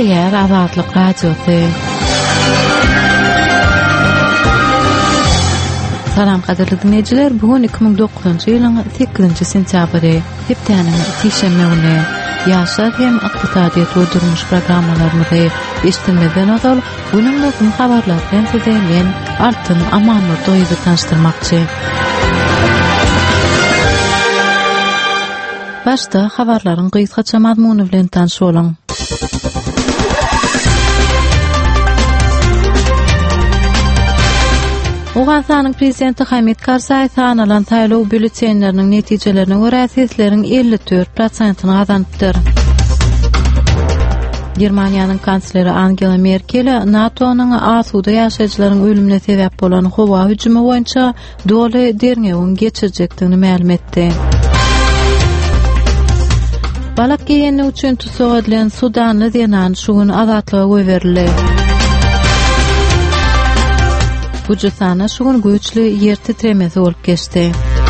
Gepleýär Azatlyk radiosy. Salam gaderli dinleyijiler, bugun 2009-njy ýylyň 8-nji sentyabry, hepdeniň tişemme güni. Ýaşar hem ykdysadyýat we durmuş programmalarymyzy eşitmeden ozal, bunyň möhüm habarlardan size men Altyn Amanly doýup tanıştyrmakçy. Başda habarlaryň gysgaça mazmuny bilen tanış bolan. Ugandanyň prezidenti Hamid Karzai sanalan saýlaw bülletenleriniň netijelerine görä sesleriň 54%-ny gazanypdyr. Germaniýanyň kansleri Angela Merkel NATO-nyň asuda ýaşaýjylaryň ölümine sebäp bolan howa hüjumy boýunça doly derňegiň geçirjekdigini ma'lum etdi. Balak giýeni üçin tutsak edilen Sudanly denan şugun azatlyga goýberildi. Bu jysana şugun güýçli ýer titremesi bolup geçdi.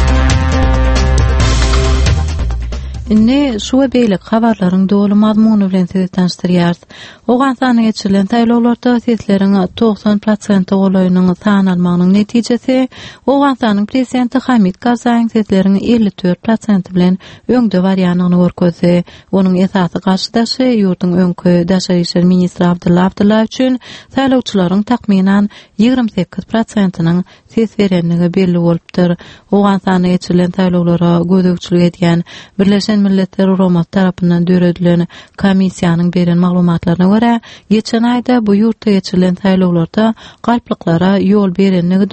Inne şu we beýle habarlaryň doly mazmuny bilen sizi tanıştyrýar. Ugandanyň geçirilen taýlawlarda sesleriň 90% golaýynyň sanalmagynyň netijesi Ugandanyň prezidenti Hamid Karzai sesleriň 54% bilen öňde barýanyny görkezdi. Onuň esasy garşydaşy ýurduň öňkü daşary işler ministri Abdulla Abdullayew üçin saýlawçylaryň takminan 28%-nyň ses berenligi belli bolupdyr. Ugandanyň geçirilen taýlawlara gözegçilik edýän Birleşen Milletler Uramat tarapyndan döredilen komissiýanyň beren maglumatlaryna görä, geçen aýda bu ýurtda geçirilen taýlawlarda galplyklara ýol berenligi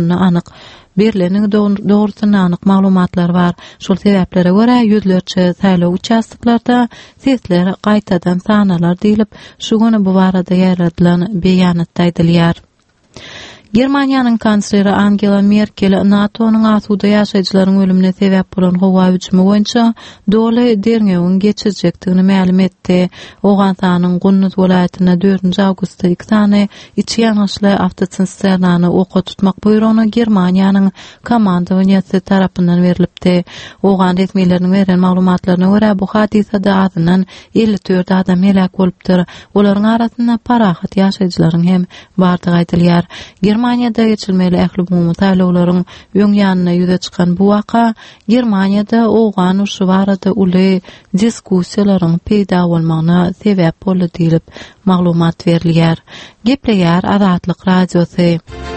doğrusuna anyk maglumatlar bar. Şol sebäplere görä ýüzlerçe saýlaw участкаларда sesler gaýtadan sanalar diýilip, şu güni bu barada ýaradylan beýanatda aýdylýar. Germaniýanyň kansleri Angela Merkel NATO-nyň asuda ýaşaýjylaryň ölümine sebäp bolan howa hüjumy boýunça doly derňegiň geçirjekdigini ma'lum etdi. Ugandanyň Gunnuz welaýatyna 4-nji awgustda 2 tane içi ýanaşly awtotransportlaryny oka tutmak buýrugyny Germaniýanyň komandawiýasy tarapyndan berilipdi. Uganda resmiýetleriniň beren maglumatlaryna görä bu hadisede azynyň 54 adam helak bolupdyr. Olaryň arasynda parahat ýaşaýjylaryň hem bardygy aýdylýar. Germaniýada geçilmeli ähli umumy taýlawlaryň öň ýanyna ýüze çykan bu waka Germaniýada oğan uşy barada uly diskussiýalaryň peýda bolmagyna sebäp boldy diýilip maglumat berilýär. Gepleýär Azatlyk radiosy.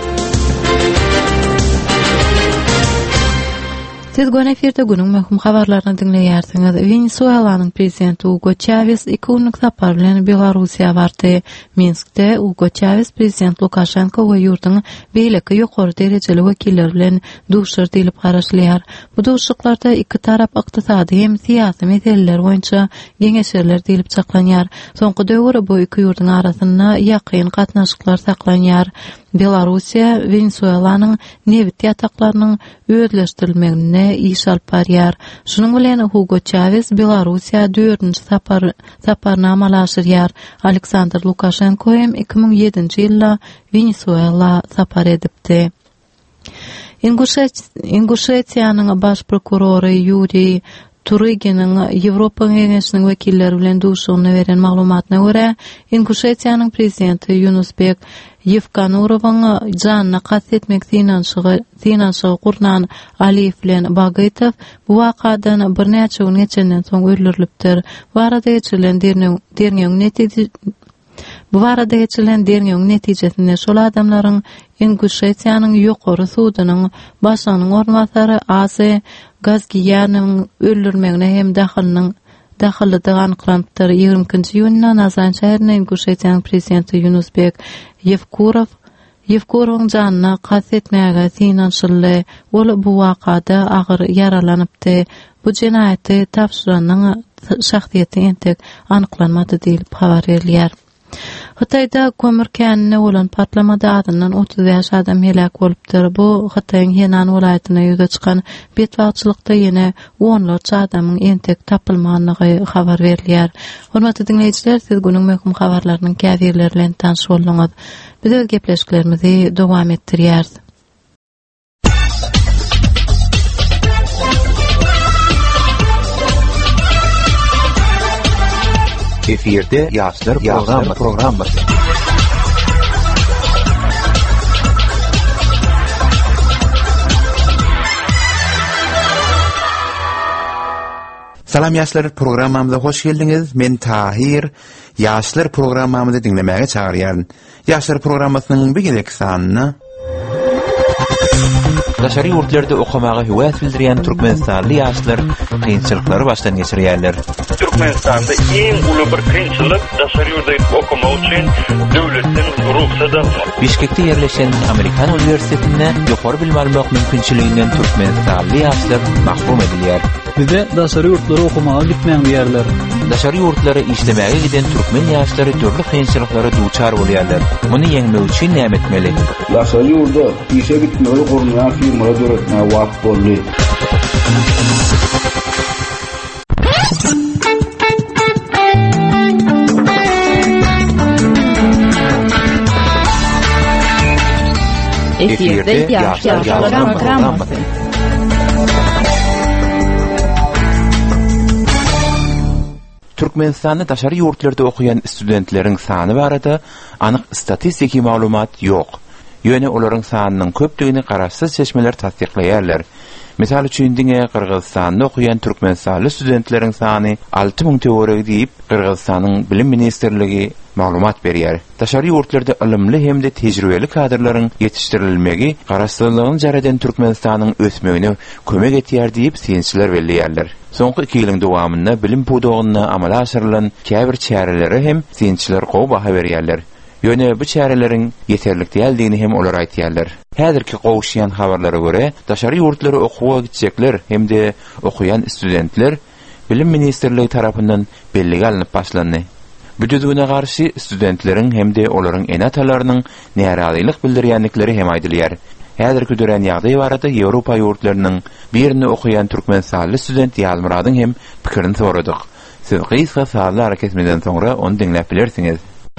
Siz gönü efirde günün möhüm habarlaryny dinleýärsiňiz. Venezuelanyň prezidenti Hugo Chavez 2 günlük sapar bilen Belarusiýa bardy. Minskde Hugo Chavez prezident Lukashenko we ýurduň beýleki ýokary derejeli wekilleri bilen duşur diýilip garaşlýar. Bu duşluklarda iki tarap ykdysady hem siýasy meseleler boýunça geňeşerler diýilip çaklanýar. Soňky döwürde bu iki ýurduň arasynda ýakyn gatnaşyklar saklanýar. Belarusiýa Venezuelanyň neft ýataklarynyň özleşdirilmegine iş alyp barýar. Şunyň bilen Hugo Chavez Belarusiýa 4-nji saparnamalaşyrýar. Aleksandr Lukashenko hem 2007-nji ýylda Venezuela sapar edipdi. Inguşetiýanyň baş prokurory Yuri Turyginin Ýewropa Geňeşiniň wekilleri bilen duşugyny beren maglumatyna görä, Inguşetiýanyň prezidenti Yunusbek Yevkanurowyň janyna kastetmek synanşygy Gurnan Aliýew bilen Bagytow bu wakadan bir näçe gün geçenden soň öldürilipdir. Bu arada geçirilen derňegiň netijesinde şol adamlaryň Inguşetiýanyň ýokary sudynyň başlygynyň ornwasary Azy Gazgiýanyň öldürmegine hem daxyllygy anyklanypdyr. 20-nji ýylyna Nazan şäherine Inguşetiýanyň prezidenti Yunusbek Yevkurowyň janyna kastetmäge synanşyly. Ol bu wakada agyr yaralanypdy. Bu jenaýaty tapşyranyň şahsiýeti entek anyklanmady diýilip habar berilýär. Hitaýda kömür känine bolan patlamada adynyň 30 ýaş adam helak bolupdyr. Bu Hitaýyň Henan welaýatyna ýüze çykan betwagçylykda ýene 10 adamyň entek tapylmanyny habar berilýär. Hormatly dinleýijiler, siz günüň möhüm habarlarynyň käbirleri bilen tanış boldyňyz. Biz öz gepleşiklerimizi dowam etdirýäris. Eferde Ýaşlar programmasy. Salam ýaşlar, programmamyza hoş geldiňiz. Men Tahir. Ýaşlar programmamyzy dinlemäge çagyrýan. Ýaşlar programmasynyň birinji sanyny Daşary ýurtlarda okumaga höwet bildirýän türkmenistanly ýaşlar kynçylyklary başdan geçirýärler. Türkmenistanda en uly bir kynçylyk daşary ýurtda okumak üçin döwletden ruhsat almak. Bişkekde ýerleşen Amerikan Universitetinde ýokary bilim almak mümkinçiliginden türkmenistanly ýaşlar mahrum edilýär. Bize daşary ýurtlara okumaga gitmeýän ýerler. Daşary ýurtlara işlemäge giden türkmen ýaşlary türlü kynçylyklara duçar bolýarlar. Muny ýeňmek üçin näme etmeli? Daşary ýurtda işe gitmeli gorunýan firmalar döretmäge wagt boldy. Eferde Ýaşlar programmasy. Türkmenistanda daşary ýurtlarda okuyan studentleriň sany barada anyk statistiki maglumat ýok. Ýöne olaryň sanynyň köpligini garaşsyz seçmeler tasdikleýärler. Misal üçin diňe Kyrgyzstanda okuyan türkmenstanly studentleriň sany 6000 töwereg diýip Kyrgyzstanyň bilim ministrligi maglumat berýär. Daşary ýurtlarda ilmli hemde tejribeli kadrlaryň ýetişdirilmegi garaşsyzlygyny jaradan Türkmenistanyň ösmegine kömek etýär diýip synçylar belliýärler. Soňky 2 ýylyň dowamynda bilim pudogyna amala aşyrylan käbir çäreleri hem synçylar gowy baha berýärler. Ýöne bu çäreleriň ýeterlik däldigini hem olar aýtýarlar. Häzirki gowşýan habarlara görä, daşary ýurtlara okuwa gitjekler hemde okuyan studentler bilim ministrligi tarapyndan belligi alınıp başlandy. Bu düzgüne garşy studentleriň hemde olaryň enatalarynyň närazylyk bildirýänlikleri hem aýdylýar. Häzirki dören ýagdaý barada Ýewropa ýurtlarynyň birini okuyan türkmenstanly student Ýalmuradyň hem pikirini soradyk. Siz gysga sazly hareketmeden soňra onu dinläp bilersiňiz.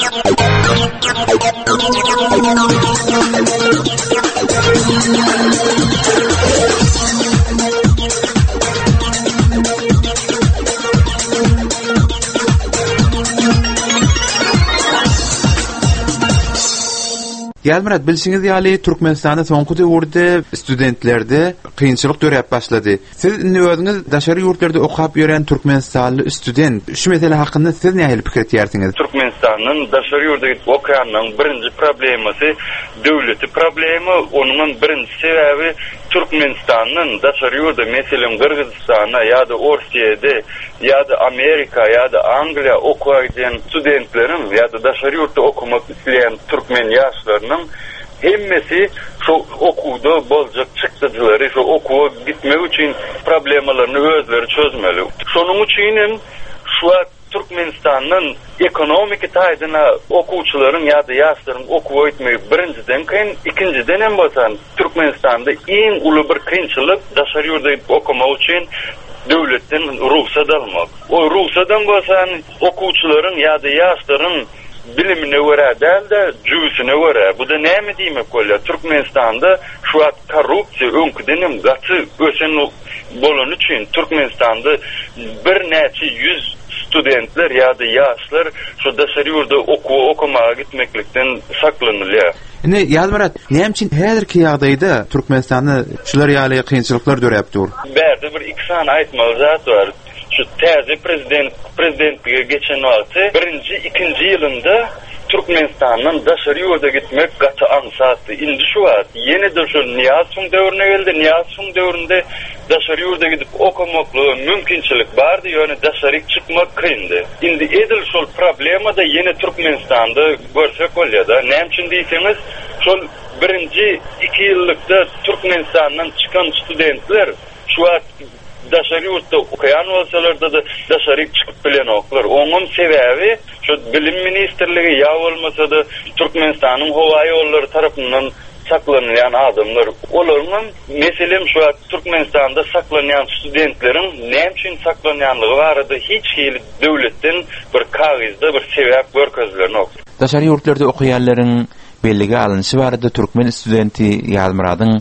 Ýalmurat, bilsiňiz ýaly Türkmenistanda soňky döwürde studentlerde kynçylyk döräp başlady. Siz özüňiz daşary ýurtlarda okap ýören türkmenstanly student, şu mesele hakynda siz näme pikir etýärsiňiz? Türkmenistanyň daşary ýurtda okuyanyň birinji problemasy döwleti problemi, onuň birinji sebäbi Türkmenistanyň daşary ýurtda meselem Kyrgyzstana ýa-da Orsiýede ýa-da Amerika ýa-da Angliýa okuyan studentleriň ýa-da daşary ýurtda okumak isleýän türkmen ýaşlarynyň hemmesi şu okuwda boljak çykdyjylary şu okuwa gitmek üçin problemalaryny özleri çözmeli. Şonuň üçin şu Türkmenistanyň ekonomik taýdyna okuwçylaryň ýa-da ýaşlaryň okuwa gitmegi birinciden kyn, ikinciden hem bolsan Türkmenistanda en uly bir kynçylyk daşary ýurtda okumak üçin döwletden ruhsat almak. O ruhsatdan bolsan okuwçylaryň ýa-da ýaşlaryň bilimine göre değil de cüvüsüne göre. Bu da näme diýmek bolýar? Türkmenistanda şu an korrupsiýa öňküdenem gaty ösen bolan üçin Türkmenistanda bir näçe yüz studentler ýa-da ýaşlar şu daşary ýurtda okumaga gitmeklikden saklanylýar. Ine Ýalmurat, näme üçin häzirki ýagdaýda Türkmenistanda şular ýaly kynçylyklar döräpdir? Bärde bir iki san aýtmaly zat bar. Şu täze prezidentlige geçen wagty birinji, ikinji ýylynda Türkmenistanyň daşary ýurda gitmek gaty ansatdy. Indi şu wagt ýene-de şu Niýazow döwrüne geldi. Niýazow döwründe daşary ýurda gidip okumakly mümkinçilik bardy, ýöne daşary çykmak kyndy. Indi edil şol problema da ýene Türkmenistanda görsek bolýar-da. Näme üçin diýseniz, şol birinji, iki ýyllykda Türkmenistanyň çykan studentler şu wagt daşary ýurtda okuyan bolsalar da daşary çykyp bilen oklar. Onuň sebäbi şu bilim ministrligi ýa bolmasa da Türkmenistanyň howa ýollary tarapyndan saklanýan adamlar. Olaryň meselem şu Türkmenistanda saklanýan studentleriň näme üçin saklanýanlygy barada hiç hili döwletden bir kagazda bir sebäp görkezlerini ok. Daşary ýurtlarda okuyanlaryň belligi alınşy barada türkmen studenti Ýalmuradyň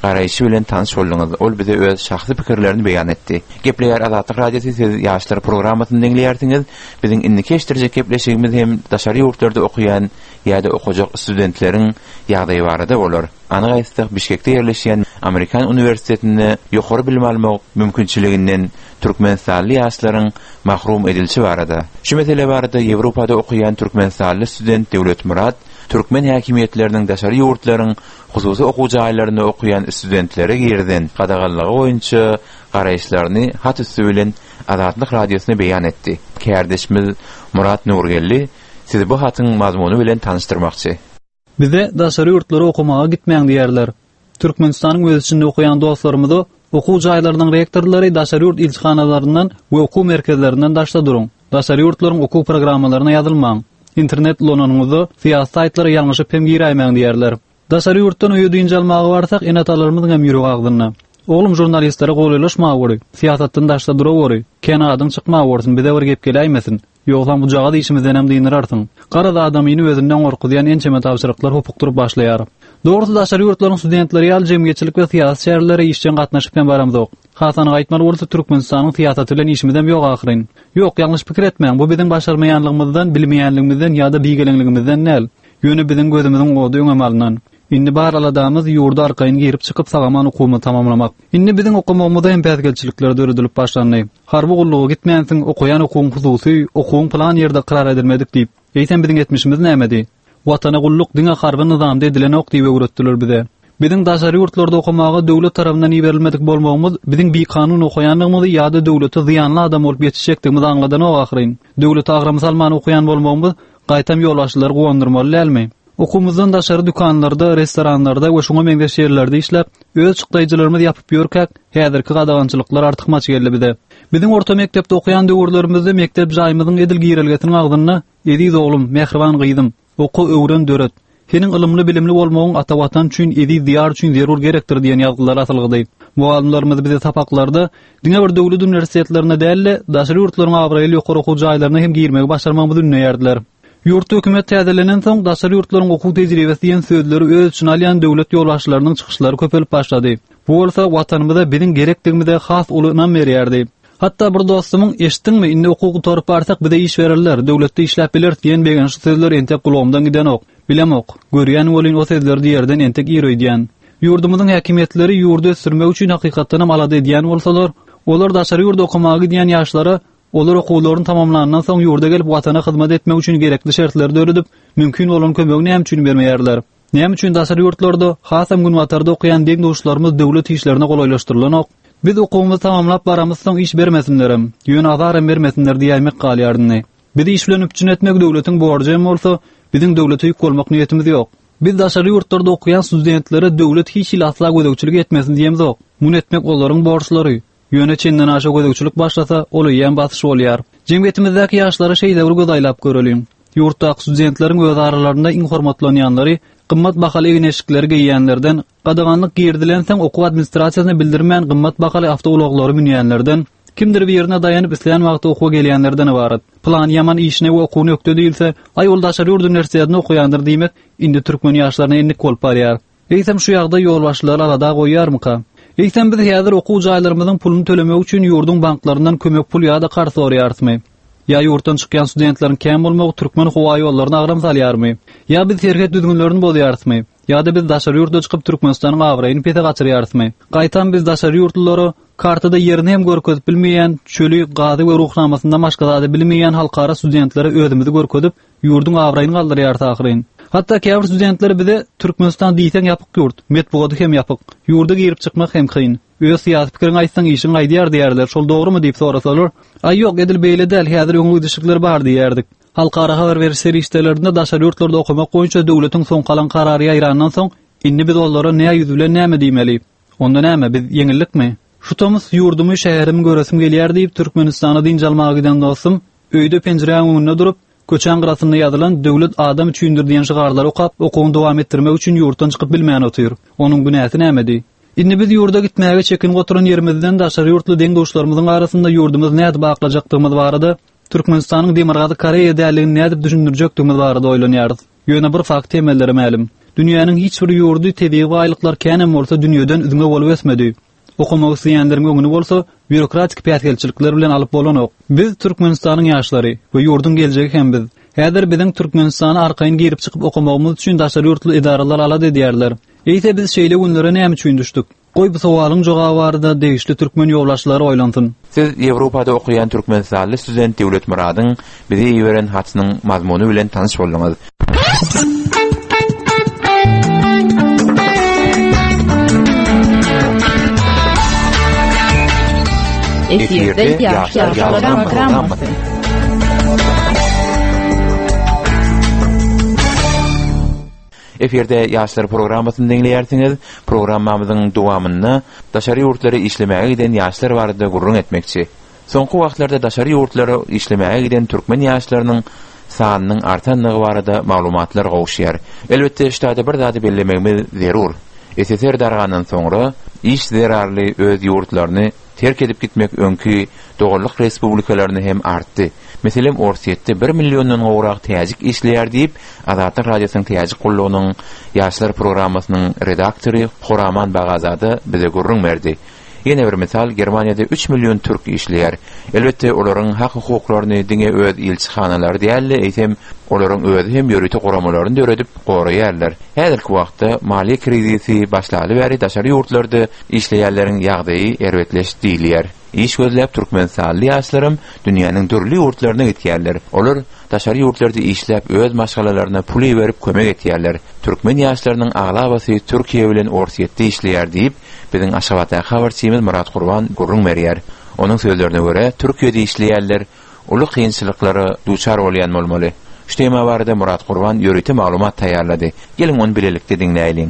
garaýşy bilen tanyş boldyňyz. Ol bize öz şahsy pikirlerini beýan etdi. Gepleýär Azatlyk radiosu siz ýaşlar programmasyny dinleýärsiňiz. Biziň indiki eşdirjek gepleşigimiz hem daşary ýurtlarda okuyan ýa-da okujak studentleriň ýagdaýy barada bolar. Anyk aýtsak Bişkekde ýerleşýän Amerikan Uniwersitetinde ýokary bilim almak mümkinçiliginden türkmenstanly ýaşlaryň mahrum edilişi barada. Şu mesele barada Ýewropada okuyan türkmenstanly student Döwlet Murat türkmen häkimiýetleriniň daşary ýurtlaryň hususy okuw jaýlaryny okuyan studentlere girden gadagalligi boýunça garaýşlaryny hat üstü bilen Azatlyk radiosyna beýan etdi. Kärdeşimiz Murat Nurgelli sizi bu hatyň mazmuny bilen tanıştyrmakçy. Bize daşary ýurtlara okumaga gitmeýän diýerler. Türkmenistanyň öz içinde okuyan dostlarymyzy okuw jaýlarynyň rektorlary daşary ýurt ilçhanalaryndan we okuw merkezlerinden daşda duruň. Daşary ýurtlaryň okuw programmalaryna ýazylmaň. Internet lonunuňyzy fiýat saýtlary ýalňyşyp hem giýräýmäň diýerler. Daşary ýurtdan öýdüň jalmagy barsak enatalarymyň hem ýüregi agdyna. Oglum jurnalistlere goýulaşmagy bory. Fiýatdan daşda durabory. Kenadyň çykmagy bolsun, bize bir gep gelýmesin. Ýogsa bu jaga işimizden hem diýinirarsyň. Garada adamyny özünden gorkudan ençeme tapşyryklar hopukdurup başlaýar. Dogrusu daşary ýurtlaryň studentleri ýaly jemgyýetçilik we fiýat şäherleri işçen gatnaşyp hem baramyz. Hasan gaýtmaly bolsa Türkmenistanyň fiýaty bilen işimizden ýok ahyryn. Ýok, ýalňyş pikir etmeň. Bu biziň başarmaýanlygymyzdan, bilmeýänligimizden ýa-da bigelenligimizden näl? Ýöne biziň gözümizden gowdy öňemalyndan. Indi bar aladamyz ýurda arkaýyn girip çykyp sagaman okuwmy tamamlamak. Indi biziň okumagymyzda hem päzgelçilikler döredilip başlandy. Harby gullugy gitmeýänsiň okuyan okuwuň hususy, okuwuň plan ýerde karar edilmedik diýip. Eýsen biziň etmişimiz näme? Watana gulluk diňe harby nizamda edilen ok diýip öwretdiler bize. Biziň daşary ýurtlarda okumaga döwlet tarapyndan iberilmedik bolmagymyz biziň bir kanun okuýanlygymyzy ýa-da döwlete ziýanly adam bolup ýetişekdigimizi anladan ahyryn. Döwlet agramy salmany okuýan bolmagymyz gaýtam ýolbaşçylary gowandyrmaly elmi? Okumuzdan daşary dükanlarda, restoranlarda we şoňa meňdeş ýerlerde işläp, öz çykdaýjylarymyz ýapyp ýörkäk, häzirki gadagançylyklar artyk maç geldi bide. Biziň orta mekdepde okuyan döwürlerimizde mektep jaýymyzyň edil giýrelgetiniň agdyna "Ediz oglum, mehriban gyýdym, oku öwren döret. Senin ilmli bilimli bolmagyň ata watan üçin ediz diýar üçin zerur gerekdir" diýen ýazgylar atylgydy. Bu alimlerimiz bize tapaklarda diňe bir döwlet universitetlerine dälle daşary ýurtlaryň awraýly ýokary okuw jaýlaryna hem giýirmegi başarmagymyzy ünleýärdiler. Ýurt hökümet täzelenen soň daşary ýurtlaryň okuw tejribesi diýen sözleri öz üçin alýan döwlet ýolbaşçylarynyň çykyşlary köpelip başlady. Bu bolsa watanymyza biziň gerekdigimize has ulynan berýärdi. Hatta bir dostumyň "Eşitdiňmi, indi okuwga torup barsak bize iş berirler, döwletde işläp biler" diýen begençli sözler entek gulagymdan giden ok. Bilemok, görýän bolyn o sözleri diýerden entek ýeröýdýän. Ýurdumyzyň häkimiýetleri ýurdu sürmek üçin hakykatdan hem alady diýen bolsalar, olar daşary ýurda okumagy diýen ýaşlara olar okuwlaryny tamamlanandan soň ýurda gelip watana hyzmat etmek üçin gerekli şertleri döredip, mümkin bolan kömegini näme üçin bermeýärler? Näme üçin daşary ýurtlarda, hasam günwatarda okuyan deň dostlarymyz döwlet işlerini golaýlaşdyrylan ok? Biz okuwumuzy tamamlap baramyz soň iş bermesinlerim, ýöne azarym bermesinler diýmek galýardyny. Biz iş bilen üpçün etmek döwletiň borjy bolsa, biziň döwlete ýük bolmak niýetimiz ýok. Biz daşary ýurtlarda okuyan studentlere döwlet hiç il asla gödökçilik etmesin diýemiz ok. Muny etmek olaryň borçlary. Ýöne çenden aşa gödökçilik başlasa, oly ýan basyş bolýar. Jemgyýetimizdäki ýaşlara şeýle bir godaýlap görelim. Ýurtdaky studentleriň öz aralarynda informatlanýanlary, gymmat bahaly egneşikleri giýýänlerden, gadaganlyk girdilen soň okuw administrasiýasyna bildirmän gymmat bahaly awtouloglary minýänlerden, kimdir bir ýerine daýanyp isleýän wagtda okuw gelýänlerden ibaret. Plan ýaman işine we okuwny ökde diýilse, "Ay ol daşary ýurt universitetinde okuýandyr" diýmek indi türkmen ýaşlaryna enlik bolup barýar. Eýsem şu ýagda ýolbaşçylar alada goýýarmyka? Eýsem biz häzir okuw jaýlarymyzyň pulunu tölemek üçin ýurdun banklarynyň kömek pul ýa-da garşy soraýarmy? Ya ýurtdan çykýan studentleriň käm bolmagy türkmen howa ýollaryna agram salýarmy? Ya biz herget düzgünlerini bolýarmy? Ya-da biz daşary ýurtda çykyp Türkmenistanyň awraýyny pete gaçyrýarmy? Gaýtan biz daşary ýurtlary kartada ýerini hem görkezip bilmeýän, çöli, gady we ruhnamasynda başga zady bilmeýän halkara studentlere özümizi görkezip ýurdun awraýyny galdyrýar taýyryn. Hatta käbir studentler bize Türkmenistan diýsen ýapyk ýurt, metbugaty hem ýapyk. Ýurda girip çykmak hem kyn. Öz syýasy pikiriň aýtsaň işiň aýdýar diýerler. Şol dogrymy diýip sorasalar, "Ay ýok, edil beýle däl, häzir öňüňde düşükler bar" diýerdik. Halkara habar berişleri işlerinde daşary ýurtlarda okumak goýunça döwletiň soň kalan karary ýaýrandan soň indi biz onlara näme ýüz bilen näme diýmeli? Onda näme, biz ýeňillikmi? Şu tomuz ýurdumy, şäherimi göresim gelýär diýip Türkmenistana diň jalmaga giden dostum öýde penjirem öňünde durup köçän gyrasynda ýazylan döwlet adam üçindir diýen şygarlary okap, okuwyny dowam etdirmek üçin ýurtdan çykyp bilmän otyr. Onuň günäsi nämedi? Indi biz ýurda gitmäge çekin goturan ýerimizden daşary ýurtly deň dostlarymyzyň arasynda ýurdumyz näde baklajakdygymyz barada, Türkmenistanyň Demirgazy Koreýa däligini näde düşündirjekdigimiz barada oýlanýarys. Ýöne bir fakt temelleri ma'lum. dünýäniň hiç bir ýurdy tebii baýlyklar känem bolsa dünýeden üzüňe bolup esmedi. Okumak isteýänleriň öňüne bolsa bürokratik päýtgelçilikler bilen alyp bolanok. Biz Türkmenistanyň ýaşlary we ýurdun geljegi hem biz. Häzir biziň Türkmenistany arkaýyn girip çykyp okumagymyz üçin daşary ýurtly idaralar alady diýerler. Eýse biz şeýle günlere näme üçin düşdük? Goý bu sowalyň jogaby barada degişli türkmen ýowlaşlary oýlansyn. Siz Ýewropada okuyan türkmen sanly student Dewlet Muradyň bize ýeren hatynyň mazmuny bilen tanyş boldyňyz. Efirde Ýaşlar programmasy. Efirde Ýaşlar programmasyny dinleýärsiňiz. Programmamyzyň dowamyny daşary ýurtlary işlemäge giden ýaşlar barada gurrun etmekçi. Soňky wagtlarda daşary ýurtlary işlemäge giden türkmen ýaşlarynyň sanynyň artanlygy barada maglumatlar gowşýar. Elbetde ştada bir zady bellemegimiz zerur. SSR dargandan soňra iş zerarly öz ýurtlaryny terk edip gitmek öňki dogurlyk respublikalaryny hem artdy. Meselem Orsiýetde 1 millionddan gowrak täzik işleýär diýip Azatlyk radiosynyň täzik gullugynyň ýaşlar programmasynyň redaktory Horaman Bagazady bize gurrun berdi. Ýene bir misal Germaniýada 3 million türk işleýär. Elbetde olaryň hak hukuklaryny diňe öz ilçihanalary diýerler, eýsem olaryň öz hem ýöreti goramalaryny döredip goraýarlar. Häzirki wagtda maliýe krizisi başlady bäri daşary ýurtlarda işleýärleriň ýagdaýy erwetleşdi diýilýär. İş gözläp türkmen sanly ýaşlarym dünýäniň dürli ýurtlaryna gitýärler. Olar daşary ýurtlarda işläp öz maşgalalaryna pul berip kömek etýärler. Türkmen ýaşlarynyň aglabasy Türkiýe bilen Orsiýetde işleýär diýip biziň Aşgabatda habarçymyz Murat Gurban gurrun berýär. Onuň sözlerine görä Türkiýede işleýärler uly kynçylyklary duçar bolýan bolmaly. Şu tema barada Murat Gurban ýöreti maglumat taýýarlady. Gelin onu bilelikde dinleýäliň.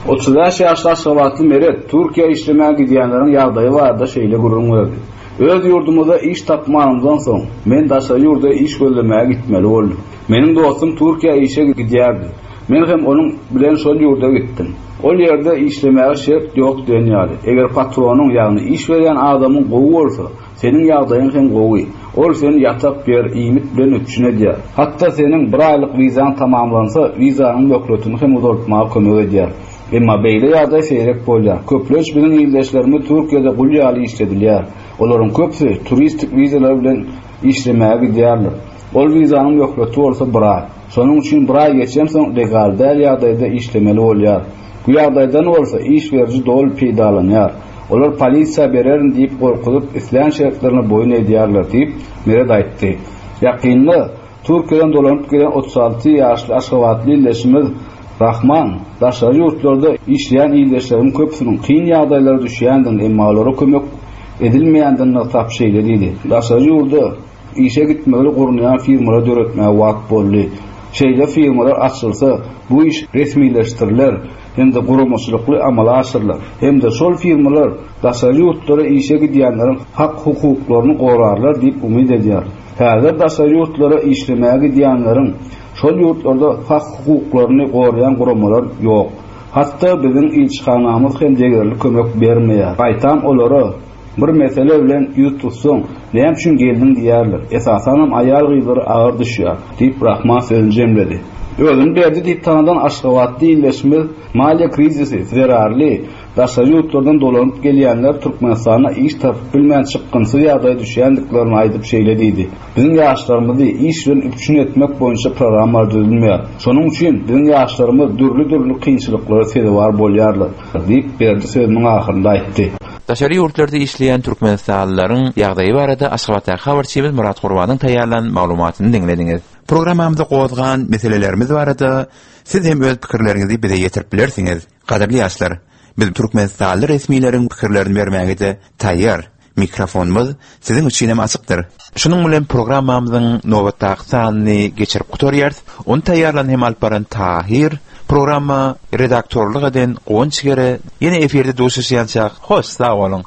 35 ýaşly Aşgabatly Meret Türkiýe işlemäge gidýänleriň ýagdaýy barada şeýle gurrun berdi. Öz ýurdumyzda iş tapmanymdan soň men daşary ýurda iş gözlemäge gitmeli boldum. Meniň dostum Türkiýe işe gidýärdi. Men hem onuň bilen şol ýurda gitdim. Ol ýerde işlemäge şert ýok dönýärdi. Eger patronyň ýagny iş beren adamyň gowy bolsa, seniň ýagdaýyň hem gowy. Ol seni ýatap ber, iýmit bilen ötüşün edýär. Hatda seniň 1 aýlyk wizaň tamamlansa, wizanyň möhletini hem uzatmaga kömek edýär. Emma beýle ýagdaý seýrek bolýar. Köpleş bilen ýyldaşlarymyz Türkiýede gulýaly işledilýär. Olaryň köpsi turistik wizalar bilen işlemäge gidýärler. Ol wizanyň möhleti bolsa 1 aý. Şonuň üçin 1 aý geçen soň legal ýagdaýda işlemeli bolýar. Bu ýagdaýdan bolsa iş berji dol peýdalanýar. Olar polisiýa bererin diýip gorkup islan şertlerine boyun edýärler diýip Meret aýtdy. Ýakynly Türkiýeden dolanyp gelen 36 ýaşly Aşgabatly ýyldaşymyz Rahman daşary ýurtlarda işleýän ýyldaşlaryň köpsiniň kyn ýagdaýlara düşýändiň, emma olara kömek edilmeýändiň tapşyryly diýdi. Daşary ýurda işe gitmeli gurunýan firmalar döretmäge wagt boldy. Şeýle firmalar açylsa, bu iş resmileşdiriler, hem de gurulmaçylykly amala aşyrlar. Hem de şol firmalar daşary ýurtlara işe gidýänleriň hak hukuklaryny gorarlar diýip umyd edýär. Häzir daşary ýurtlara işlemäge gidýänleriň şol ýurtlarda hak hukuklaryny goraýan gurulmalar ýok. Hatda biziň ilçihanamyz hem degerli kömek bermeýär. Gaýtam olara bir mesele bilen ýüz tutsaň, näme üçin geldin diýerler. Esasanam aýal gyzlary agyr düşýär diýip Rahman sözüni jemledi. Özüm berdi diýip tanadan Aşgabatly ýyldaşymyz maliýe krizisi zerarly daşary ýurtlardan dolanyp gelýänler Türkmenistana iş tapyp bilmän çykgynçy ýagdaýa düşýändiklerini aýdyp şeýlediydi. Biziň ýaşlarymyzy iş bilen üçin etmek boýunça programlar düzülmeýär. Şonuň üçin biziň ýaşlarymyz dürli kynçylyklara sebäp bolýarlar diýip berdi sözüniň ahyrynda aýtdy. Daşary ýurtlarda işleýän türkmen sanlylaryň ýagdaýy barada Aşgabatda habarçymyz Murat Gurbanyň taýýarlan maglumatyny dinlediňiz. Programmamyzda gowazgan meselelerimiz barada siz hem öz pikirleriňizi bize ýetirip bilersiňiz. Gaderli ýaşlar, biz türkmen sanly resmiýetiň pikirlerini bermäge taýýar. Mikrofonumuz siziň üçin hem açykdyr. Şunuň bilen programmamyzyň nowatdaky sanyny geçirip gutarýarys. Onu taýýarlan hem alparan Tahir programma redaktorluk eden Gonçgere yine efirde duşuşýançak. Hoş, sağ olun.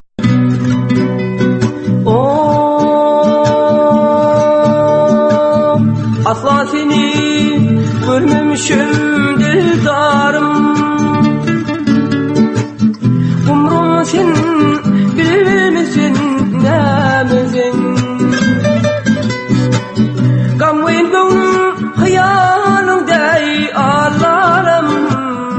Asla seni görmemişim dildarım, umrum sen bilmesin nämesin. Gamwyn gönlüm hayalyňday ağlarım,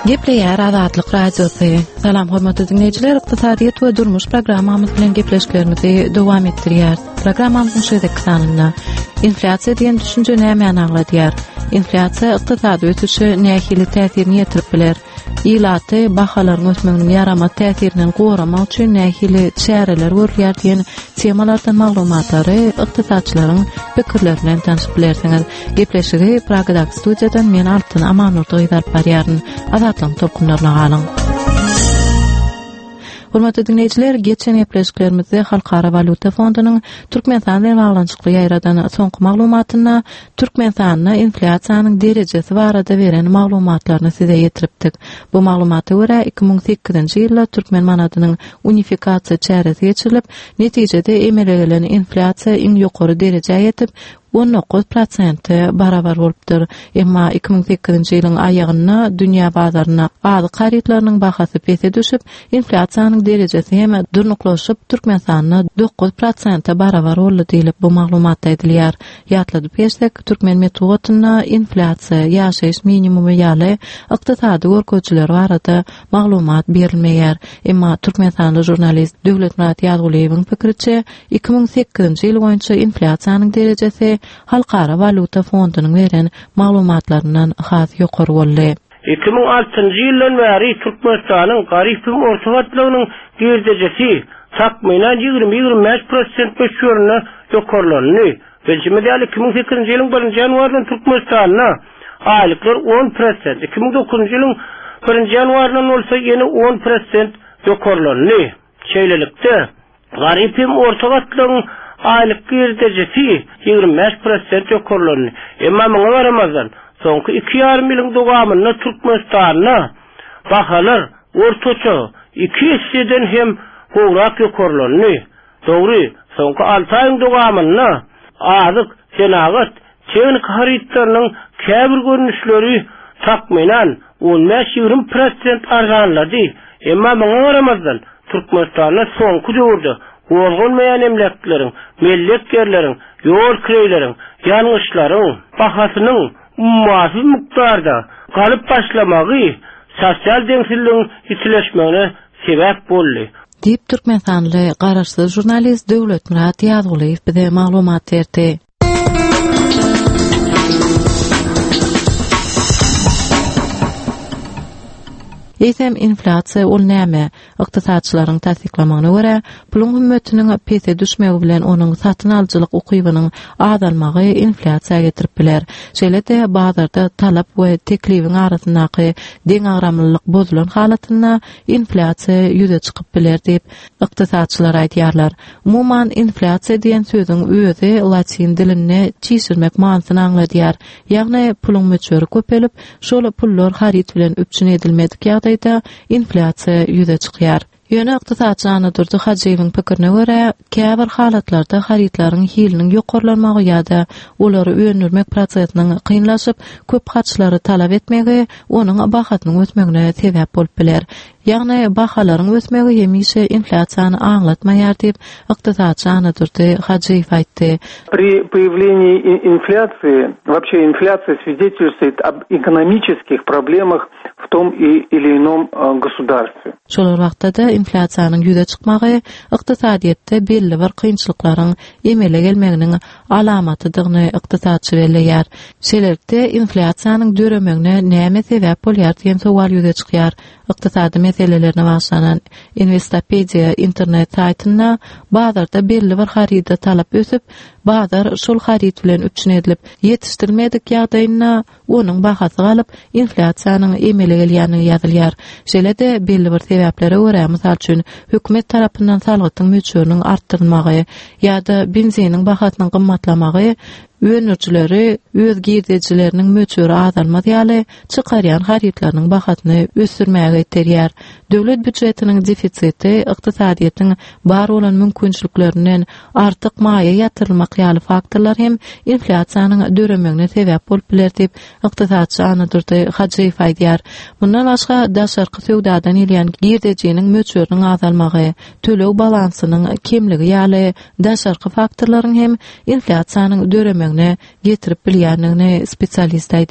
Gepleýär Azatlyk radiosu. Salam hormatly dinleýijiler, ykdysadyýet we durmuş programmamyz bilen gepleşiklerimizi dowam etdirýär. Programmamyzyň şeýdeki sanynda inflasiýa diýen düşünje näme anagladýar? Inflasiýa ykdysady ötüşi nähili täsirini ýetirip biler? İlaty bahalaryň ösmeginiň yarama täsirinden goramak üçin nähili çäreler görýär diýen temalardan maglumatlary ykdysadçylaryň pikirlerinden tanyşyp bilersiňiz. Gepleşigi Pragadak studiýadan men Altyn Amanurdy ýazyp barýaryn. Azatlyň topkunlaryna galyň. Hormatly dinleýijiler, geçen gepleşiklerimizde Halkara Valuta Fondunyň Türkmenistan bilen baglanşykly ýaýradan soňky maglumatyna Türkmenistanyň inflasiýanyň derejesi barada beren maglumatlaryny size ýetiripdik. Bu maglumaty görä 2008-nji ýylda Türkmen manadynyň unifikasiýa çäresi geçirilip, netijede emele gelen inflasiýa iň ýokary derejäge ýetip 19% barabar bolupdyr. Emma 2008-nji ýylyň aýagyna dünýä bazaryna azy garytlarynyň bahasy pese düşüp, inflasiýanyň derejesi hem durnuklaşyp Türkmenistanyň 9% barabar boldy diýilip bu maglumatda edilýär. Ýatladyp geçsek, Türkmen metodyna inflasiýa, ýaşaýyş minimumy ýaly ykdysady görkezjiler barada maglumat berilmeýär. Emma Türkmenistanyň jurnalist Döwletmurat Ýazguliýewiň pikiriçe 2008-nji ýyl boýunça inflasiýanyň derejesi Halkara Valuta Fondunyň beren maglumatlaryndan has ýokary boldy. 2006-njy ýyldan bäri Türkmenistanyň garypym ortagatlygynyň derejesi takmynan 20-25% köçürüne ýokarlandy. Belçimede 2008-nji ýylyň 1-nji ýanwaryndan Türkmenistanyna aýlyklar 10%, 2009-njy ýylyň 1-nji ýanwaryndan bolsa ýene 10% ýokarlandy. Şeýlelikde garypym ortagatlygynyň aylık derejesi 25% ýokarlandy. Emma muňa baramazdan soňky 2,5 ýylyň dowamyna Türkmenistanyna bahalar ortaça 2-den hem howrak ýokarlandy. Dogry, soňky 6 aýyň dowamyna azyk, senagat, teknik haritlarynyň käbir görnüşleri takmynan 15-20% arganlady. Emma muňa baramazdan Türkmenistanyna soňky döwürde olmayan emlakçylaryň, melleklerleriň, ýol kireýleriň, ýangyşlaryň bahasynyň ummaty mikdarda galyp başlamagy sosial deňsizligiň ýitileşmegine sebäp boldy. Diýip Türkmenistanly garaşsyz jurnalist Döwletmurat Ýazguliýew bize maglumat berdi. Eýsem inflasiýa ol näme? Ykdysadçylaryň tasdiklamagyna görä, pulun hümmetiniň pese düşmegi bilen onuň satyn aljylyk ukybynyň azalmagy inflasiýa getirip biler. Şeýle-de bazarda talap we teklibiň arasyndaky deň agramlylyk bozulan halatyna inflasiýa ýüze çykyp biler diýip ykdysadçylar aýdýarlar. Umuman inflasiýa diýen söziň özi latin dilinde çişirmek manasyny angladýar. Ýagny pulun möçüri köpelip, şol pullar harit bilen üpçün edilmedik ýagdaýda inflasiýa ýüze çykýar. Ýöne ykdysadçy Anadurdy Hajiýewiň pikirine görä, käbir halatlarda haritlaryň hiliniň ýokarlanmagy ýa-da olary öňürmek prosesiniň kynlaşyp, köp haçlary talap etmegi onuň bahasynyň ösmegine sebäp bolup biler. Ýagny bahalaryň ösmegi hemişe inflasiýany aňlatmaýar diýip ykdysadçy Anadurdy Hajiýew aýtdy. При появлении инфляции, вообще инфляция свидетельствует об экономических проблемах в том или ином государстве. Şolar wagtda inflasiýanyň ýüze çykmagy ykdysadyýetde belli bir kynçylyklaryň emele gelmeginiň alamatydygyny ykdysadçy belleýär. Şeýlelikde inflasiýanyň döremegine näme sebäp bolýar diýen sowal ýüze çykýar. Ykdysady meselelerine başlanan Investopediya internet saýtyna bazarda belli bir harida talap ösüp, bazar şol harit bilen üpçün edilip ýetişdirmedik ýagdaýyna onuň bahasy galyp inflasiýanyň emele gelýäni ýazylýar. Şeýle-de belli bir sebäplere görä, mysal üçin hökümet tarapyndan salgytyň möçüriniň artdyrylmagy ýa-da benziniň bahasynyň gymmatlamagy öňürçileri öz girdijileriniň möçüri azalmady ýaly çykarýan haritlarynyň bahasyny ösürmäge iterýär. Döwlet büdjetiniň defisiti ykdysadyýetiň bar bolan mümkinçiliklerinden artyk maýa ýatyrylmak ýaly faktorlar hem inflasiýanyň döremegine sebäp bolup biler diýip ykdysadçy Anadurdy Hajiýew aýdýar. Bundan başga daşarky söwdadan ilýän girdijiniň möçüriniň azalmagy, tölew balansynyň kemligi ýaly daşarky faktorlaryň hem inflasiýanyň döremegine getirip bilýändigini spesialist aýdýar.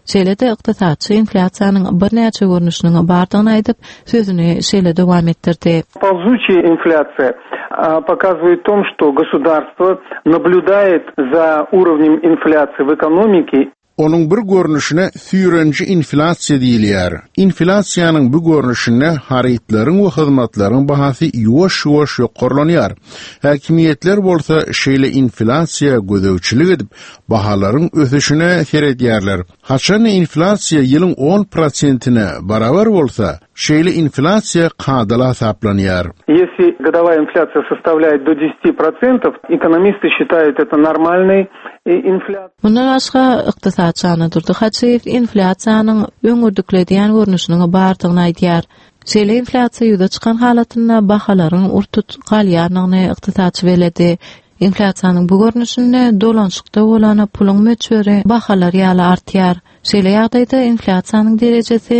Şeýle-de ykdysatçy inflasiýanyň bir näçe görnüşiniň bardygyny aýdyp, sözüni şeýle dowam etdirdi. Ползучая инфляция показывает в том, что государство наблюдает за уровнем инфляции в экономике. Onun bir görnüşine süýrenji inflasiýa diýilýär. Inflasiýanyň bu görnüşine harytlaryň we hyzmatlaryň bahasy ýoş-ýoş ýokarlanýar. Häkimiýetler bolsa şeýle inflasiýa gözegçilik edip bahalaryň ösüşine seredýärler. Haçan inflasiýa ýylyň 10%-ne barabar bolsa, şeýle inflasiýa kadala hesaplanýar. Если годовая инфляция составляет до 10%, экономисты считают это нормальной инфляцией. Bundan başga ykdysatçy Durdy Haçeýew inflasiýanyň öňürdükledýän görnüşiniň bardygyny aýdýar. Şeýle inflasiýa ýüze çykan halatyna bahalaryň urtut galýanyny ykdysatçy beledi. Inflasiýanyň bu görnüşinde dolanşykda bolan puluň möçberi bahalar ýaly artýar. Şeýle ýagdaýda inflasiýanyň derejesi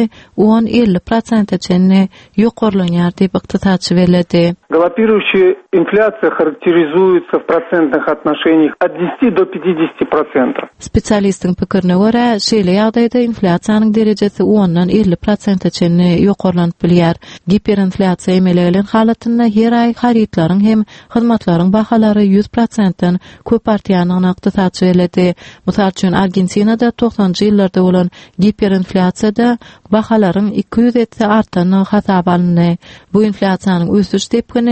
10-50% çenli ýokarlanýar diýip ykdysatçy beledi. Галопирующая инфляция характеризуется в процентных отношениях от 10 до 50%. Spesialistin pikirine göre, şeýle ýagdaýda inflasiýanyň derejesi 10-50% çenli ýokarlanyp bilýär. Hiperinflasiýa emeleýän halatynda her aý harytlaryň hem hyzmatlaryň bahalary 100%-den köp artýanyny ykdysatçy beledi. Mysal üçin Argentinada 90-njy ýyllarda bolan hiperinflasiýada bahalaryň 200 etse artany hasap alındy. Bu inflasiýanyň ösüş depkini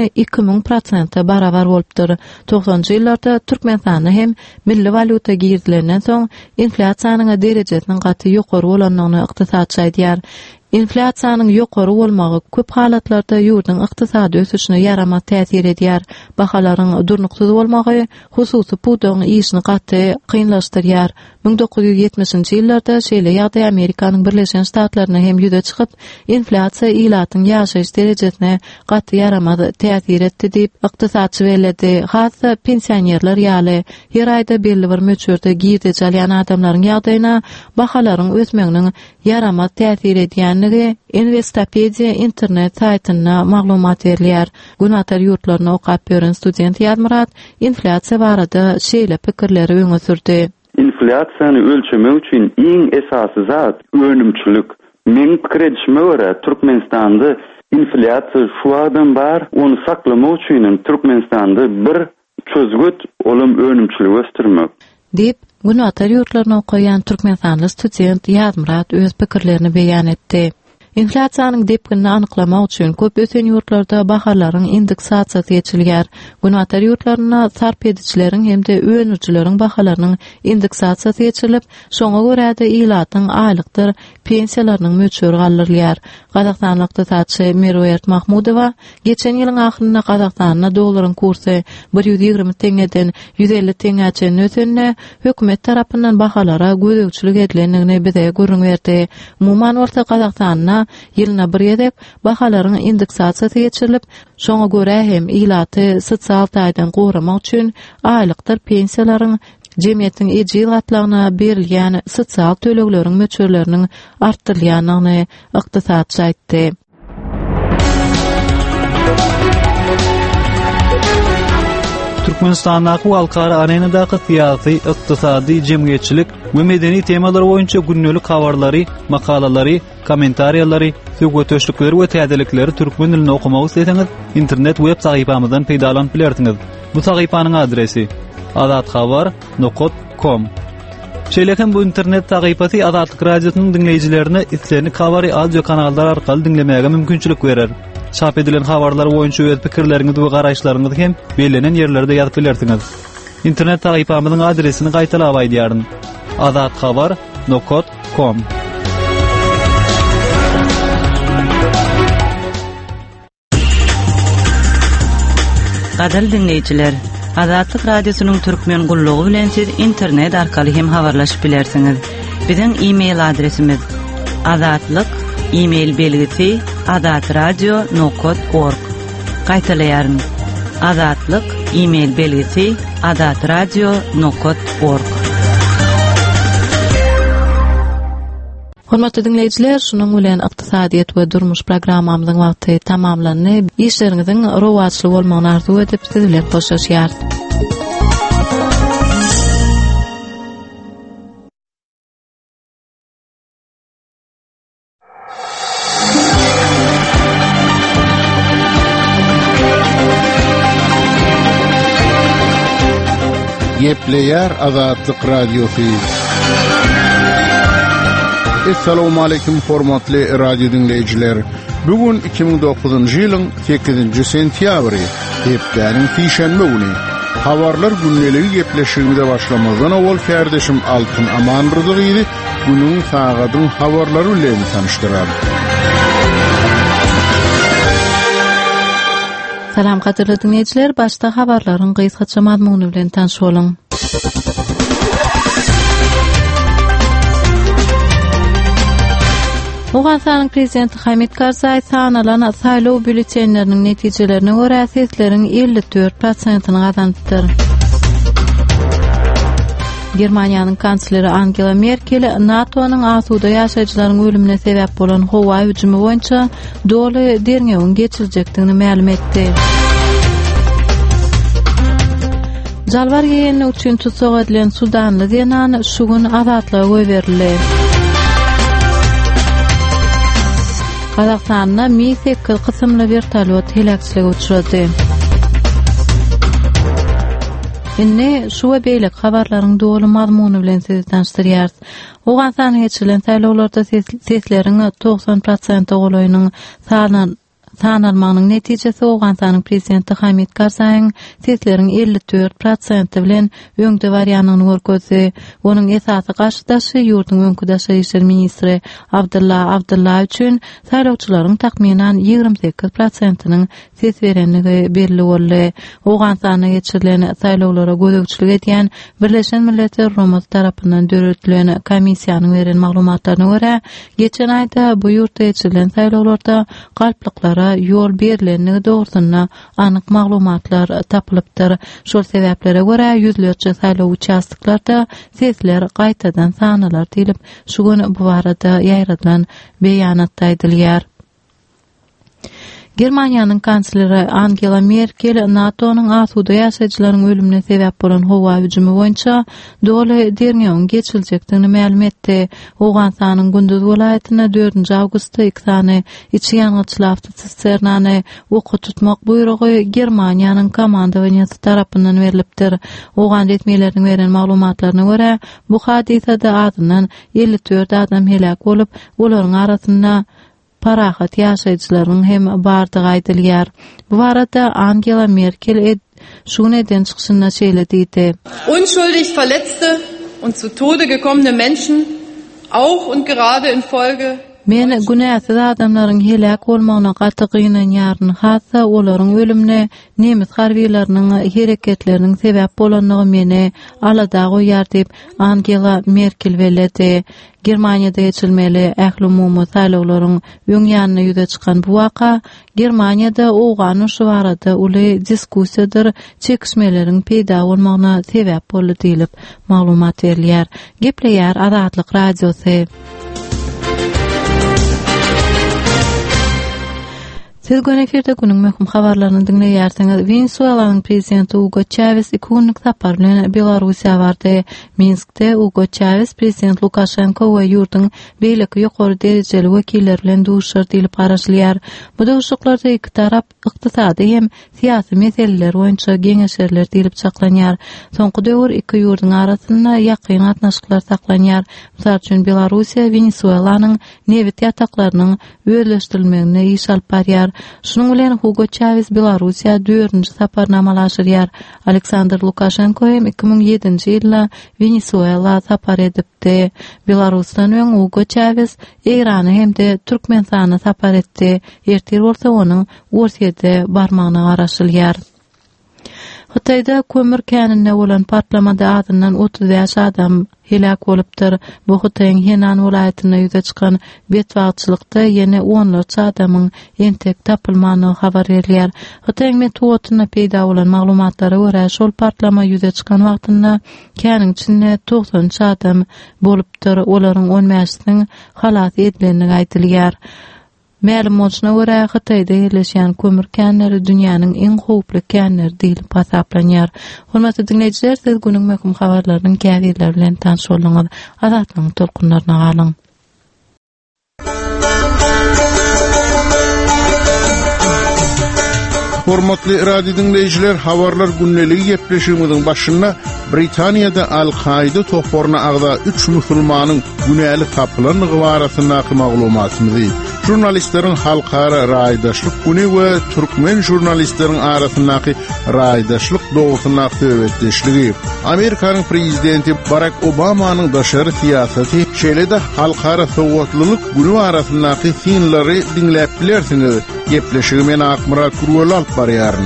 2000% barabar bolupdyr. 90-njy ýyllarda Türkmenistanda hem milli valuta girdilenden soň inflasiýanyň derejesiniň gaty ýokary bolanyny ykdysatçy aýdýar. Inflasiýanyň ýokary bolmagy köp halatlarda ýurdun ykdysady ösüşine ýarama täsir edýär. Bahalaryň durnuksyz bolmagy hususy pudyň işini gaty kynlaşdyrýar. 1970-nji ýyllarda şeýle ýagdaý Amerikanyň Birleşen Ştatlaryna hem ýüze çykyp, inflasiýa ilatyň ýaşaýyş derejesine gaty ýarama täsir etdi diýip ykdysatçy beledi. Hasy pensionerler ýaly her aýda belli bir möçberde girdi jalyan adamlaryň ýagdaýyna bahalaryň ösmeginiň ýarama täsir edýän Investopediya internet saytyna maglumat berilýär. Günatar ýurtlaryna okap beren student Ýazmurat inflasiýa barada şeýle pikirleri öňe sürdi. Inflasiýany ölçemek üçin iň esasy zat önümçilik. Men pikirime görä Türkmenistanda inflasiýa şu adam bar, onu saklamak üçin Türkmenistanda bir çözgüt olum önümçilik östirmek. Dip Günatar ýurtlaryna okaýan türkmenstanly student Ýazmurat öz pikirlerini beýan etdi. Inflasiýanyň depkini anyklamak üçin köp ösen ýurtlarda bahalaryň indeksasiýasy geçilýär. Günatar ýurtlaryna sarp ediçileriň hemde öňürçileriň bahalarynyň indeksasiýasy geçilip, şoňa görä-de ilatyň aýlykdyr pensiýalarynyň möçberi galdyrylýar. Gazakstanly ykdysatçy Merwert Mahmudowa geçen ýylyň ahyryna Gazakstanda dolaryň kursy 120 teňeden 150 teňäçe ösende hökümet tarapyndan bahalara gözegçilik edilendigini bize görüň berdi. Umuman orta Gazakstanda ýylyna bir ýedek bahalaryň indeksasiýasy geçirilip, şoňa görä hem ilaty sosial taýdan goramak üçin aýlykdyr pensiýalaryň jemgyýetiň ejil gatlagyna berilýän sosial tölekleriň möçberleriniň artdyrylýanyny ykdysatçy aýtdy. Türkmenistandaky halkara arenadaky syýasy, ykdysady, jemgyýetçilik we medeni temalar boýunça günnelik habarlary, makalalary, kommentariýalary, söhbetleşikleri we täzelikleri türkmen dilinde okumak isteseňiz, internet web sahypamyzdan peýdalanyp bilersiňiz. Bu sahypanyň adresi adatxabar.com. Şeýlekem bu internet sahypasy Adatlyk radiosynyň dinleýijilerine islerini kabary audio kanallar arkaly dinlemäge mümkinçilik berer. Çap edilen habarlar boýunça öz pikirleriňizi we garaşlaryňyzy hem belenen ýerlerde ýazyp bilersiňiz. İnternet sahypamyzyň adresini gaýtalap aýdýaryn. adatxabar.com. Gadal dinleýijiler, Adatlyk radiosynyň türkmen gullugy bilen siz internet arkaly hem habarlaşyp bilersiňiz. Biziň e-mail adresimiz adatlyk@adatradio.org. Gaýtalaýaryn. Adatlyk e-mail belgisi adatradio.org. Hormatly dinleýijiler, şunuň bilen ykdysadyýet we durmuş programmamyzyň wagty tamamlandy. İşleriňiziň rowaçly bolmagyny arzu edip siz bilen hoşlaşýar. Gepleyer Azatlyk Radiosu. Assalamu alaykum hormatly radio dinleyijiler. Bugün 2009-njy ýylyň 8-nji sentýabry, hepdäniň fişenme güni. Habarlar günneligi gepleşiginde başlamazdan awal kardeşim Altyn Aman Rızygy günüň sagadyň habarlary bilen tanışdyrar. Salam qadirli dinleyijiler, başda habarlaryň gysgaça mazmuny bilen tanış bolun. Uganistanyň prezidenti Hamid Karzai sanalan saýlaw bülletenleriniň netijelerine görä sesleriň 54%-ni gazandyr. Germaniýanyň kansleri Angela Merkel NATO-nyň asuda ýaşaýjylaryň ölümine sebäp bolan howa hüjumy boýunça doly derňegiň geçirijekdigini ma'lum etdi. Jalbar ýeňi üçin tutsak edilen Sudanly denan şu gün azatlyga goýberildi. Kazakstanda Mi-8 kısımlı vertolyot helakçylyga uçrady. Indi şu we beýlek habarlaryň doly mazmuny bilen sizi tanıştyrýar. Uganistanyň geçirilen saýlawlarda sesleriň 90% golaýynyň sanalmagynyň netijesi Uganistanyň prezidenti Hamid Karzaiň sesleriň 54% bilen öňde barýanyny görkezdi. Onuň esasy gaşdaşy ýurduň öňküdaşy işler ministri Abdulla üçin saýlawçylaryň takminan 28%-nyň ses berenligi belli boldy. Uganistanyň geçirilen saýlawlara gözegçilik edýän Birleşen Milletler Roma tarapyndan döretdilen komissiýanyň beren maglumatlaryna görä, geçen aýda bu ýurtda geçirilen saýlawlarda galpliklara ýol berilenligi dogrusyna anyk maglumatlar tapylypdyr. Şol sebeplere görä ýüzlerçe saýlaw участкаларда sesler gaýtadan sanalar diýilip, şu gün bu barada ýaýradylan beýanatda aýdylýar. Germaniýanyň kansleri Angela Merkel NATO-nyň asuda ýaşaýjylaryň ölümine sebäp bolan howa hüjumy boýunça doly derňegiň geçirijekdigini ma'lum etdi. Uganistanyň Gündüz welaýatyna 4 awgustda 2 sany içi ýangyrçyly awtosisternany oky tutmak buyrugy Germaniýanyň komandawaňysy tarapyndan berilipdir. Ugan retmiýetleriniň beren maglumatlaryna görä, bu hadisede adyndan 54 adam helak bolup, olaryň arasynda parahat ýaşaýjylaryň hem bardygy aýdylýar. Bu barada Angela Merkel şu neden çykyşynda şeýle diýdi. Unschuldig verletzte und zu Tode gekommene Menschen, auch und gerade infolge Men günäsiz adamlaryň helak bolmagyna gaty gynanýaryn, hassa olaryň ölümine nemis harbiýlarynyň hereketleriniň sebäp bolanlygy meni alada goýar diýip Angela Merkel bellädi. Germaniýada geçirilmeli ähli umumy saýlawlaryň öňýanyna ýüze çykan bu waka Germaniýada uganyş barada uly diskussiýadyr, çekişmeleriň peýda bolmagyna sebäp boldy diýilip maglumat berilýär. Gepleýär Azatlyk Radiosy. Siz gün efirde günün möhüm habarlaryny dinleýärsiňiz. Venezuelanyň prezidenti Hugo Chavez 2 günlük sapar bilen Belarusiýa bardy. Minskde Hugo Chavez prezident Lukashenko we ýurduň beýleki ýokary derejeli wekilleri bilen duşar diýilip garaşylýar. Bu duşuklarda iki tarap ykdysady hem siýasy meseleler boýunça geňeşerler diýilip çaklanýar. Soňky döwür iki ýurduň arasynda ýakyn atnaşyklar saklanýar. Mysal üçin Belarusiýa Venezuelanyň newit ýataklarynyň özleşdirilmegine iş alyp barýar. Şunun bilen Hugo Chavez Belarusiýa 4-nji saparnamalaşýar. Aleksandr Lukashenko hem 2007-nji ýylda Venezuela sapar edipdi. Belarusdan öň Hugo Chavez Irany hemde Türkmenistany sapar etdi. Ertir bolsa onuň Russiýada barmagyna garaşylýar. Hatayda kömür känine bolan partlamada adyndan 30 ýaş adam helak bolupdyr. Bu Hataýyň Henan welaýatyna ýüze çykan betwagçylykda ýene 10 adamyň entek tapylmagyny habar berilýär. Hataýyň metrowyna peýda bolan maglumatlara görä şol partlama ýüze çykan wagtynda käniň içinde 90 adam bolupdyr. Olaryň 15-niň halat edilenligi aýdylýar. Ma'lum bolşuna görä Hataýda ýerleşýän kömür känleri dünýäniň iň howply känleri diýilip hasaplanýar. Hormatly dinleýijiler, siz günüň möhüm habarlarynyň käbirleri bilen tanış bolýaňyz. Azatlyň tolkunlaryna galyň. Hormatly radio dinleyijiler, habarlar günneligi gepleşigimiziň başynda Britaniýada Al-Qaida toporuna agda 3 musulmanyň günäli tapylanygy barasyndaky maglumatymyzy, jurnalistleriň halkara raýdaşlyk güni we türkmen jurnalistleriň arasyndaky raýdaşlyk dogusyndaky söhbetleşligi, Amerikanyň prezidenti Barack Obamanyň daşary siýasaty, şeýle-de halkara sowgatlylyk güni arasyndaky finlary dinläp bilersiňiz. Gepleşigi men Akmurat Gurwal alyp barýaryn.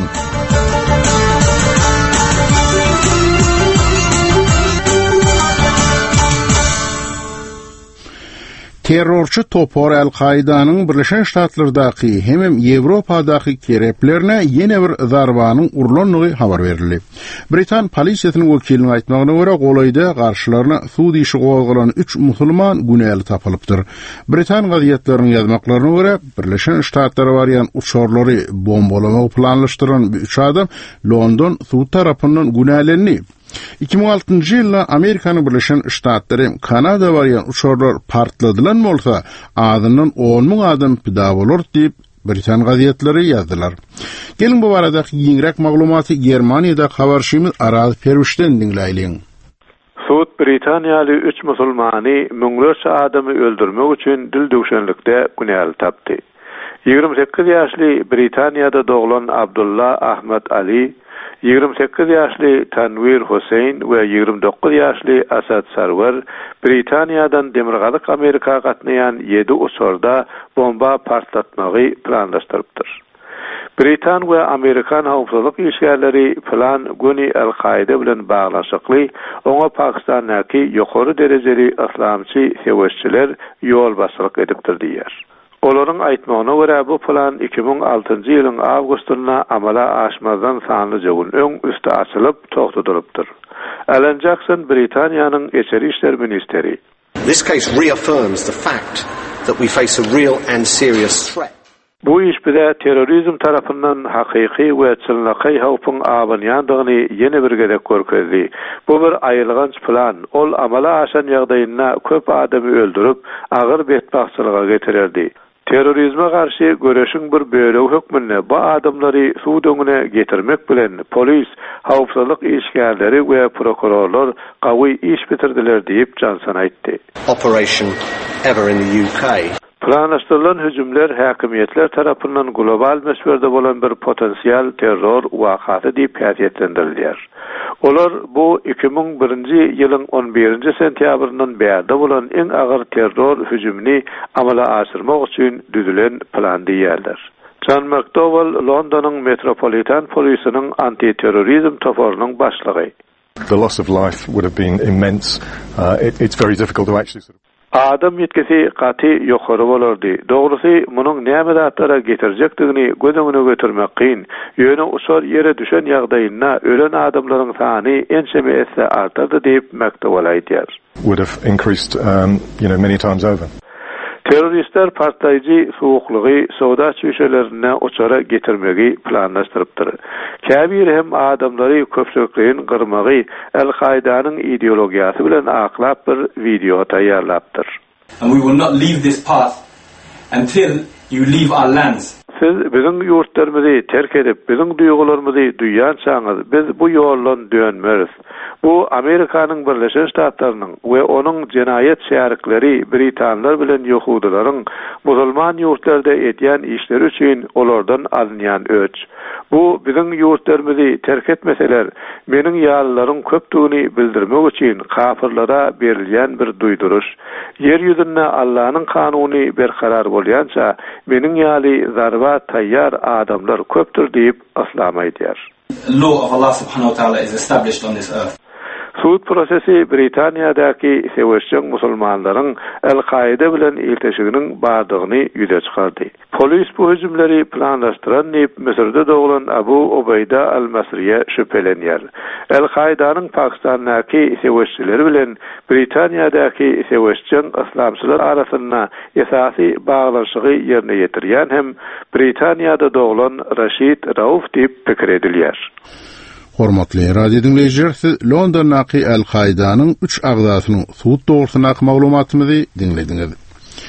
Terrorçu topor Al-Qaidanyň Birleşen Ştatlardaky hem Ýewropadaky kereplerine ýene bir zarbanyň urulanyny habar berildi. Britan polisiýasynyň wekiliniň aýtmagyna görä, golayda garşylaryna suud işi gozgalan 3 musulman günäli tapylypdyr. Britan gazetleriniň ýazmaklaryna görä, Birleşen Ştatlara barýan uçarlary bombalamak planlaşdyran 3 adam London suud tarapyndan günälendi. 2006-njy ýylda Amerikanyň Birleşen Ştatlary Kanada barýan uçarlar partladylan bolsa, adyndan 10.000 adam pida bolar diýip Britan gazetleri ýazdylar. Gelin bu baradaky ýeňrek maglumaty Germaniýada habarşymyz Araz Perwişden dinläýin. Suud Britaniýaly 3 musulmany müňlerçe adamy öldürmek üçin dil döwşenlikde günäli tapdy. 28 ýaşly Britaniýada doglan Abdullah Ahmed Ali, 28 ýaşly Tanwir Hussein we 29 ýaşly Asad Sarwar Britaniýadan demirgalyk Amerika gatnaýan 7 uçurda bomba partlatmagy planlaşdyrypdyr. Britan we Amerikan howpsuzlyk işgärleri plan güni Al-Qaida bilen baglaşykly, oňa Pakistanyňky ýokary derejeli islamçy hewesçiler ýol basyryk edipdir diýer. Olaryň aýtmagyna görä bu plan 2006-njy ýylyň awgustunda amala aşmazdan sanly jogun öň üstü açylyp togtadylypdyr. Alan Jackson Britaniýanyň Eçeri işler ministeri. This case reaffirms the fact that we face a real and serious threat. Bu iş bile terrorizm tarafından hakyky we çynlaky howpyň abanýandygyny ýene bir gerek görkezdi. Bu bir aýylganç plan. Ol amala aşan ýagdaýynda köp adamy öldürip, agyr betbaççylyga getirerdi. Terrorizme karşı göreşiň bir böleg hökmünde bu adamlary suud öňüne getirmek bilen polis, howpsuzlyk işgärleri we prokurorlar gawy iş bitirdiler diýip Johnson aýtdy. Operation Ever in the UK. Planlaşdyrılan hüjümler häkimiýetler tarapyndan global mesberde bolan bir potensial terror wakasy diýip häsiýetlendirilýär. Olar bu 2001-nji ýylyň 11-nji sentýabryndan bäri bolan en agyr terror hüjümini amala aşyrmak üçin düzülen plan diýerler. John McDowell Londonyň Metropolitan Policynyň anti-terrorizm toporunyň başlygy. The loss of life would have been immense. It's very difficult to actually sort of adam yetkisi gaty ýokary bolardy. Dogrusy munyň näme zatlara getirjekdigini gözüňe götürmek kyn. Ýöne uçar ýere düşen ýagdaýynda ölen adamlaryň sany ençeme esse artardy diýip McDowell aýtýar. Would have increased many times over. Terroristler partlayıcı soğukluğu soda çüşelerine uçara getirmegi planlaştırıptır. Käbir hem adamları köpçükleyin qırmağı Al-Qaidanyň ideologiyası bilen aklap bir video taýýarlapdyr. And we will not leave this path until you leave our lands. Siz bizim yurtlarymyzy terk edip, bizim duýgularymyzy duýançaňyz, biz bu ýoldan dönmeriz. Bu Amerikanyň Birleşen Ştatlarynyň we onuň jenaýet şärikleri Britanlar bilen ýohudylaryň musulman ýurtlarda edýän işleri üçin olardan alynýan öç. Bu bizim ýurtlarymyzy terk etmeseler, meniň ýalylaryň köpdigini bildirmek üçin kafirlara berilýän bir duýduruş. Yer ýüzünde Allahyň kanuny berkarar bolýança, meniň ýaly zarba taýýar adamlar köpdür diýip aslam aýdýar. Law of Allah subhanahu wa ta'ala is established on this earth. Suud prosesi Britaniýadaky seweşçiň musulmanlaryň Al-Qaida bilen ilteşiginiň bardygyny ýüze çykardy. Polis bu hüjümleri planlaşdyran diýip Misirde doglan Abu Ubayda al-Masriýe şüphelenýär. Al-Qaidanyň Pakistandaky seweşçileri bilen Britaniýadaky seweşçiň islamçylar arasynda esasy baglanşygy ýerine ýetirýän hem Britaniýada doglan Rashid Rauf diýip pikir edilýär. Hormatly radio dinleyijiler, siz Londondaky Al-Qaidanyň 3 agdasynyň suud dogrusyna maglumatymyzy dinlediňiz.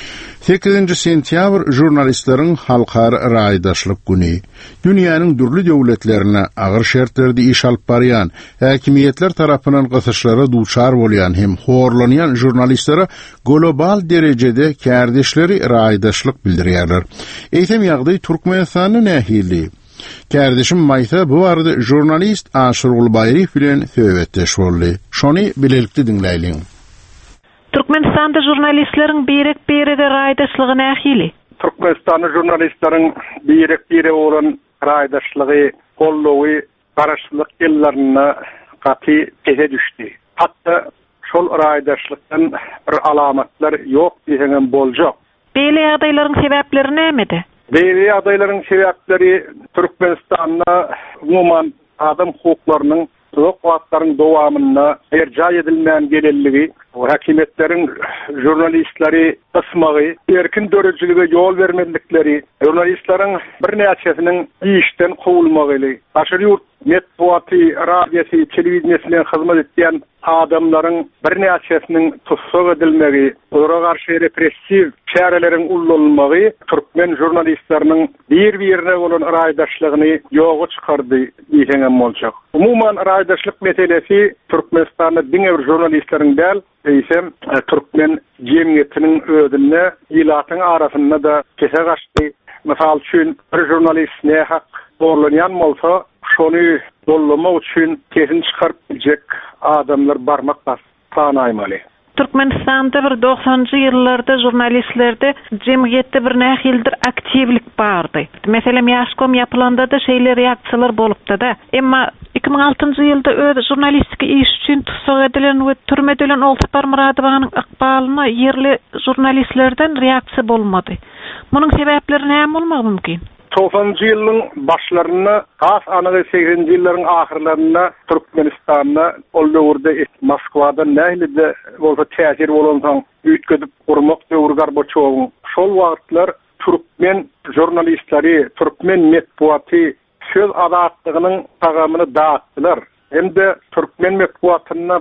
8 sentyabr jurnalistlerin halkara raýdaşlyk güni. Dünýäniň dürli döwletlerine agyr şertlerde iş alyp barýan, häkimiýetler tarapyndan gysışlara duçar bolýan hem horlanýan jurnalistlere global derejede kärdeşleri raýdaşlyk bildirýärler. Eýtem ýagdaý Türkmenistanyň nähili. Kärdeşim Maysa bu arada jurnalist Aşyr Ulbaýry bilen söhbetdeş boldy. Şony bilelikli dinleýin. Türkmenistanda jurnalistleriň birek-birege raýdaşlygy nähili? Türkmenistanyň jurnalistleriň birek-bire bolan raýdaşlygy, gollugy, garaşlyk ýyllaryna gaty teze düşdi. Hatda şol raýdaşlykdan bir alamatlar ýok diýen boljak. Beýle ýagdaýlaryň sebäpleri nämede? Beýle ýagdaýlaryň sebäpleri Türkmenistanda umuman adam hukuklarynyň wagtlaryň dowamyna erja edilmän gelelligi, hakimiýetlerin jurnalistleri ysmagy, erkin dörejilige ýol bermedikleri, jurnalistlaryň bir näçesiniň işden gowulmagy, aşyr ýurt metbuaty, radiýasy, telewizionyny hyzmat etýän adamlaryň bir näçesiniň tutsak edilmegi, olara garşy repressiw çäreleriň ullanylmagy türkmen jurnalistleriniň bir-birine bolan raýdaşlygyny ýoga çykardy diýen boljak. Umuman raýdaşlyk meselesi Türkmenistanda diňe bir jurnalistleriň däl, eýsem türkmen jemgyýetiniň ödüne ilatyň arasynda da kese gaçdy. Mysal üçin bir jurnalist ne hak borlanýan bolsa, şonu dollamak üçin kesin çykaryp biljek adamlar barmak basanaýmaly. Türkmenistanda bir 90-njy ýyllarda jurnalistlerde jemgyýetde bir nähildir aktivlik bardy. Meselem ýaşkom ýapylanda da şeýle reaksiýalar bolupdy da. Emma 2006-njy ýylda öz jurnalistik iş üçin tutsak edilen we türmedilen Oltapar Muradowyň ykbalyna ýerli jurnalistlerden reaksiýa bolmady. Munyň sebäpleri näme bolmagy mümkin? 90-njy ýylyň başlaryna, has anagy 80-nji ýyllaryň ahyrlaryna Türkmenistanda ol döwürde Moskwada nähilde bolsa täsir bolansaň üýtgedip gurmak döwür Gorbaçowyň şol wagtlar türkmen jurnalistleri, türkmen metbuaty söz azatlygynyň tagamyny dağıtdylar. Hem de türkmen metbuatyna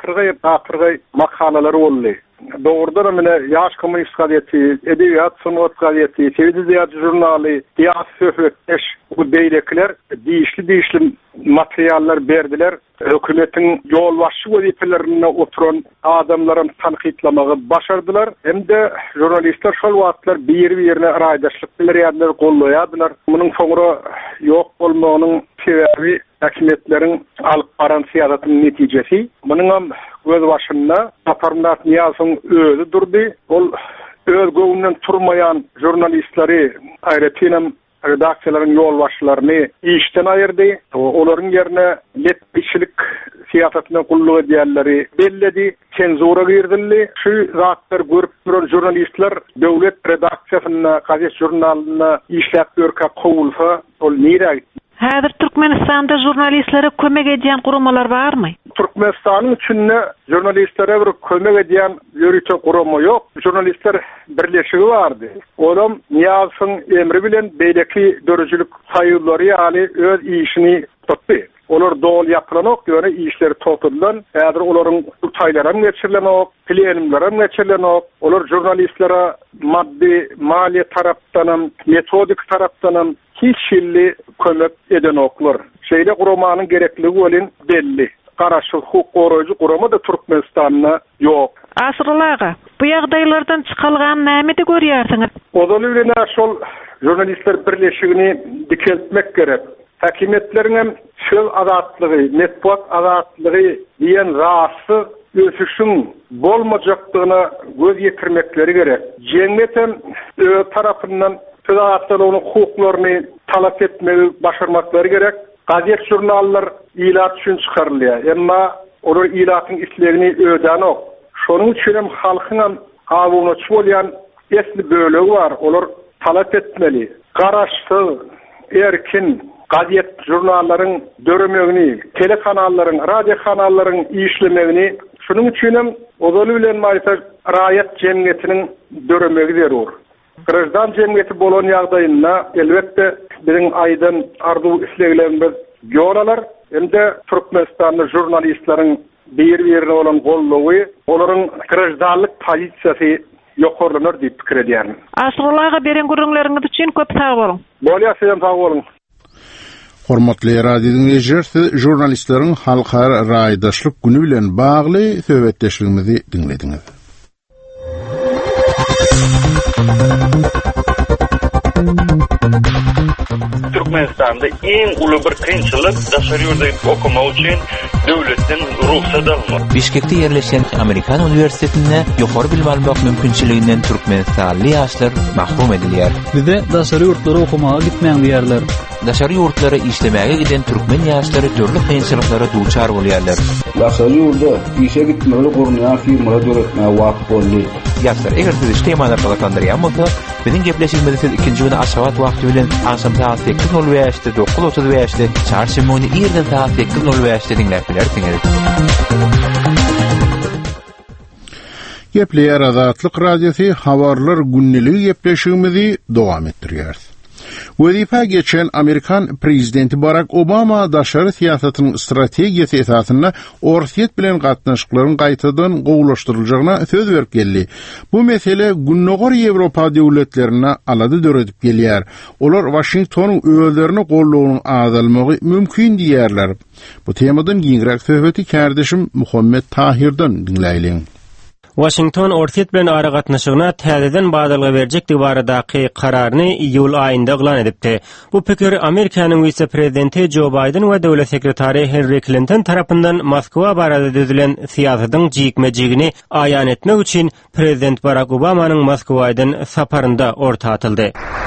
bakyrgy makalalar boldy. Doğrudan mene Yaş Komünist Gazetesi, Edebiyat Sunat Gazetesi, Televizyon jurnaly, Diyas Söhbetdeş bu beýlekler diýişli materiallar berdiler. Hökümetiň ýolbaşçy wezipelerine oturan adamlaryň tanqidlamagy başardylar. Hem de jurnalistler şol wagtlar bir-birine raýdaşlyk bilýärler, gollaýardylar. Munyň soňra ýok bolmagynyň sebebi hakimiýetleriň alyp baran siýasatynyň netijesi. Munyň göz başynda Saparmat Niýazowyň özü durdy. Ol öz göwünden turmayan jurnalistleri, aýratynam redaksiýalaryň ýolbaşçylaryny işden aýyrdy. Olaryň ýerine netçilik siýasatyna gulluk edýärleri belledi, senzura girdildi. Şu zatlar görüp duran jurnalistler döwlet redaksiýasyna, gazet jurnalyna işläp görkä gowulsa, ol nire Häzir Türkmenistanda jurnalistlere kömek edýän guramalar barmy? Türkmenistanyň üçin jurnalistlere bir kömek edýän ýörüçe gurama ýok. Jurnalistler birleşigi bardy. Olam Niýazowyň emri bilen beýleki dörejilik saýylary ýaly öz işini tutdy. Olar dol ýapylanok, ýöne işleri totudylar. Häzir olaryň taýlaram geçirilenok, plenumlaram geçirilenok. Olar jurnalistlere maddi, mali tarapdan, metodik tarapdan hiç şilli kömek eden oklar. Şeýle guramanyň gerekligi bolan belli. Garaşyk hukuk goraýjy gurama da Türkmenistanyna ýok. Asyrlaga, bu ýagdaýlardan çykylgan näme de görýärsiňiz? Odaly bilen şol jurnalistler birleşigini dikeltmek gerek. Hakimiýetleriň hem söz azatlygy, metbuat azatlygy diýen rasy ösüşüň bolmajakdygyna göz ýetirmekleri gerek. Jemgyýetem öz tarapyndan söz azatlygynyň hukuklaryny talap etmeli başarmakları gerek. Gazet jurnallar ilat üçin çykarylýar. Emma olar ilatyň islerini ödänok. Şonuň üçin hem halkyň awunaçy bolýan esli bölegi var. Olar talap etmeli. Garaşsyz, erkin gazet jurnallaryň döremegini, telekanallaryň, radio kanallaryň işlemegini, şonuň üçin hem odaly bilen maýta raýat jemgyýetiniň döremegi zerur. Grajdan jemgyýeti bolan ýagdaýynda elbetde biziň aýdan ardu isleglerimiz ýolalar. Hem-de Türkmenistanyň jurnalistleriň bir-birine olan gollugy, olaryň grajdanlyk pozisiýasy yokorlanır diýip pikir edýärin. Aşrylaga beren gurrunlaryňyz üçin köp sag bolun. Bolýar, sizem sag bolun. Hormatly radio dinleýijiler, jurnalistleriň halkara raýdaşlyk güni bilen bagly söhbetleşigimizi dinlediňiz. Türkmenistanda en uly bir kynçylyk daşary ýurda okumak üçin döwletden ruhsat almak. Bişkekde yerleşen Amerikan Üniversitetinde ýokary bilim almak mümkinçiliginden Türkmenistanly ýaşlar mahrum edilýär. Bize daşary ýurtlara okumaga gitmeýän diýerler. Daşary ýurtlara işlemäge giden türkmen ýaşlary türlü kynçylyklara duçar bolýarlar. Daşary ýurda işe gitmeli gurunýan firmalar döretmäge wagt boldy. Ýaşlar, eger siz işlemana galaklandyrýan bolsa, biziň gepleşigimizi siz ikinji güni aşgabat wagty bilen akşam saat 8:05-de 9:35-de çarşymyny ýerden saat 8:05-de dinläp bilersiňiz. Gepleýär Azatlyk Radiosu habarlar günneligi gepleşigimizi dowam etdirýär. Wedipa geçen Amerikan prezidenti Barack Obama daşary siýasatynyň strategiýasy esasynda orsiýet bilen gatnaşyklaryň gaýtadan gowulaşdyrylacagyna söz berip geldi. Bu mesele günnogor Ýewropa döwletlerine alady döredip gelýär. Olar Washingtonyň öwellerini gollagynyň azalmagy mümkin diýerler. Bu temadan giňrek söhbeti kardeşim Muhammed Tahirden dinleýilen. Washington orsiýet bilen ara gatnaşygyna täzeden badalga berjekdi baradaky kararyny iýul aýynda eglan edipdi. Bu pikir Amerikanyň vice-prezidenti Joe Biden we döwlet sekretary Hillary Clinton tarapyndan Moskwa barada düzülen siýasatyň jigmejigini aýan etmek üçin prezident Barack Obamanyň Moskwadan saparynda orta atyldy.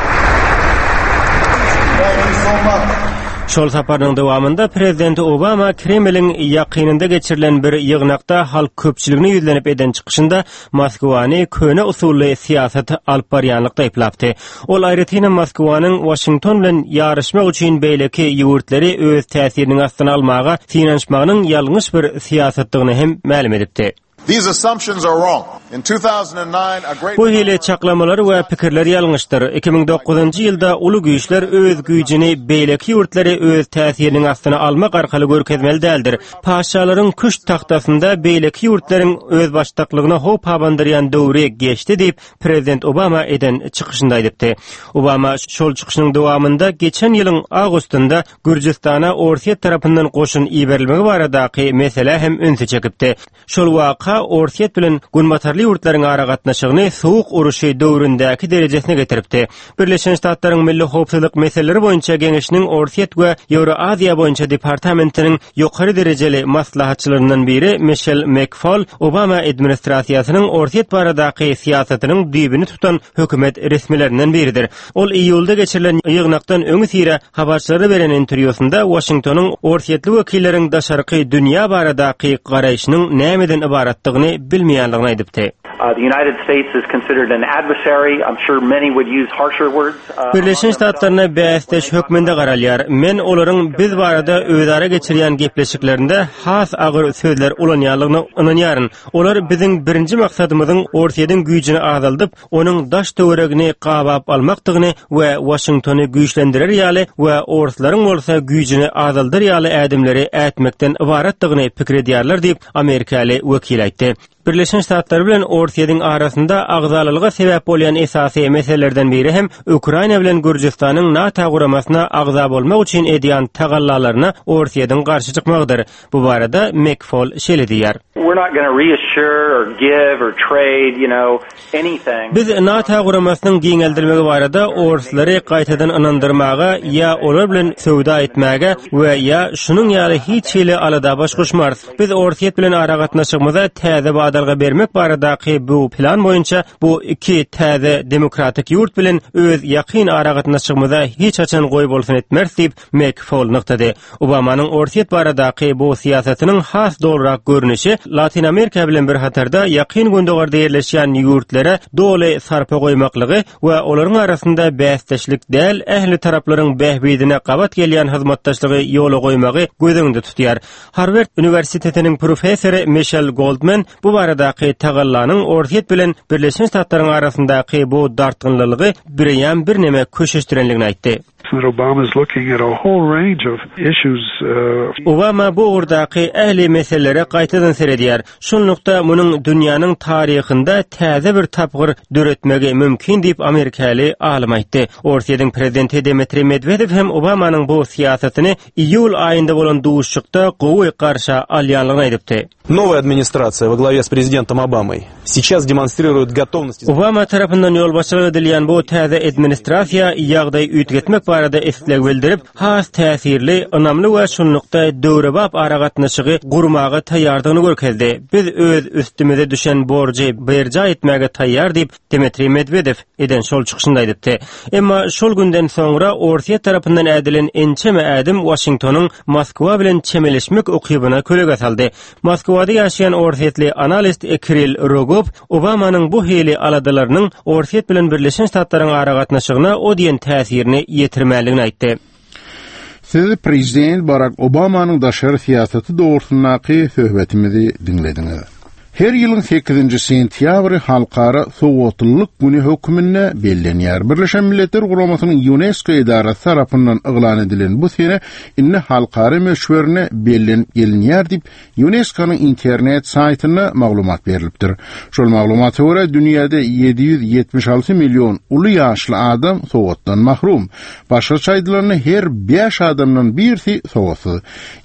Şol saparynyň dowamında prezident Obama Kremliň ýakynynda geçirilen bir ýygnakda halk köpçüligini ýüzlenip eden çykyşynda Moskwany köne usully siýasat alyp barýanlykda aýplapdy. Ol aýratynda Moskwanyň Washington bilen ýarışmak üçin beýleki ýurtları öz täsiriniň astyna almaga finanşmagynyň ýalňyş bir siýasatdygyny hem ma'lum edipdi. These assumptions are wrong. In 2009, a great Bu hile çaklamalar we pikirler ýalňyşdyr. 2009-njy ýylda uly güýçler öz güýjini beýleki ýurtlary öz täsiriniň astyna almak arkaly görkezmeli däldir. Paşalaryň kuş taxtasynda beýleki ýurtlaryň öz baştaklygyna hop habandyrýan döwri geçdi diýip prezident Obama eden çykyşynda aýdypdy. Obama şol çykyşynyň dowamında geçen ýylyň agustynda Gürjistana Orsiýet tarapyndan goşun iberilmegi baradaky mesele hem önse çekipdi. Şol waka Orsiýet bilen Gunbatarly ýurtlaryň ara gatnaşygyny soğuk uruşy döwründäki derejesine getiripdi. Birleşen Ştatlaryň milli howpsuzlyk meseleleri boýunça geňişiniň Orsiýet we Ýewroaziýa boýunça departamentiniň ýokary derejeli maslahatçylaryndan biri Michelle McFaul Obama administrasiýasynyň Orsiýet baradaky siýasatynyň düýbini tutan hökümet resmilerinden biridir. Ol iýulda geçirilen ýygnakdan öňü sire habarçylary beren interwýusynda Washingtonyň Orsiýetli wekilleriň daşarky dünýä baradaky garaýşynyň nämeden ibaratdygyny bilmeýänligini aýdypdy. The United States is considered an adversary. I'm sure many would use harsher words. Birleşen Ştatlaryna bästeş hökmünde garalýar. Men olaryň biz barada özara geçirýän gepleşiklerinde has agyr sözler ulanýanlygyny inanýaryn. Olar biziň birinji maksadymyzyň Orsiýetin güýjini azaldyp, onuň daş döwregini gabap almakdygyny we Washingtony güýçlendirer ýaly we orslaryň bolsa güýjini azaldyr ýaly ädimleri ätmekden ibaratdygyny pikir edýärler diýip Amerikaly wekil aýtdy. Birleşen Ştatlar bilen Orsiýetiň arasynda agzalylyga sebäp bolýan esasy meselelerden biri hem Ukraina bilen Gürjistanyň NATO guramasyna agza bolmak üçin edýän tagallalaryna Orsiýetiň garşy çykmagydyr. Bu barada McFaul şeýle diýär. We're not going to reassure or give or trade, anything. Biz NATO guramasynyň giňeldirmegi barada orslary gaýtadan inandyrmaga ýa olar bilen söwda etmäge we ýa şunyň ýaly hiç şeýle alada baş goşmaz. Biz Orsiýet bilen ara gatnaşygymyza täze badalga bermek baradaky bu plan boýunça bu iki täze demokratik ýurt bilen öz ýakyn ara gatnaşygymyza hiç açan goý bolsun etmez diýip McFaul nykdy. Obamanyň Orsiýet baradaky bu siýasatynyň has dolrak görnüşi Latin Amerika bilen bir hatarda ýakyn gündogarda ýerleşýän ýurtlara doly sarpa goýmaklygy we olaryň arasynda bästeşlik däl ähli taraplaryň behbidine gabat gelýän hyzmatdaşlygy ýola goýmagy gözüňde tutýar. Harvard Üniversitetiniň professory Michelle Goldman bu baradaky tagallanyň Orsiýet bilen Birleşen Ştatlaryň arasyndaky bu dartgynlylygy bir neme köşeşdirenligini aýtdy. Obama is looking at a whole range of issues. Obama bu urdaqi ähli meselelere qaytadan seredýär. Şonlukda munyň dünýäniň taryhynda täze bir tapgyr döretmegi mümkin diýip Amerikaly alim aýtdy. Orsiýanyň prezidenti Dmitri Medvedev hem Obamanyň bu siýasatyny iyul aýynda bolan duşşykda gowy garşy alýanlygyny aýdypdy. Новая администрация во главе с президентом Обамой сейчас демонстрирует готовность. Obama tarapyndan ýol başlyk edilýän bu täze administrasiýa ýagdaý üýtgetmek barada isleg bildirip, has täsirli, önamly we şunlukda döwrebap aragatnaşygy gurmagy taýýardygyny görkezdi. Biz öz üstümize düşen borjy berja etmäge taýýar diýip Dmitri Medvedev eden şol çykyşynda aýdypdy. Emma şol günden soňra Orsiýa tarapyndan ädilen ençeme ädim Washingtonyň Moskwa bilen çemeleşmek okybyna kölega saldy. Moskwada ýaşaýan orsiýetli analist Kirill Rogov Obamanyň bu heli aladalarynyň Orsiýet bilen Birleşen Ştatlaryň aragatnaşygyna o diýen täsirini ýetirmäligini aýtdy. Siz Prezident Barack Obamanyň daşary siýasaty dogrusundaky söhbetimizi dinlediňiz. Her ýylyň 8-nji sentýabry halkara sowatlyk güni hökmünde bellenýär. Birleşen Milletler Guramasynyň UNESCO edarasy tarapyndan yglan edilen bu sene inne halkara meşwerine bellenip gelinýär diýip UNESCO-nyň internet saýtyna maglumat berilipdir. Şol maglumata görä dünýäde 776 milyon uly ýaşly adam sowatdan mahrum. Başga aýdylarny her 5 adamdan birisi sowatsy.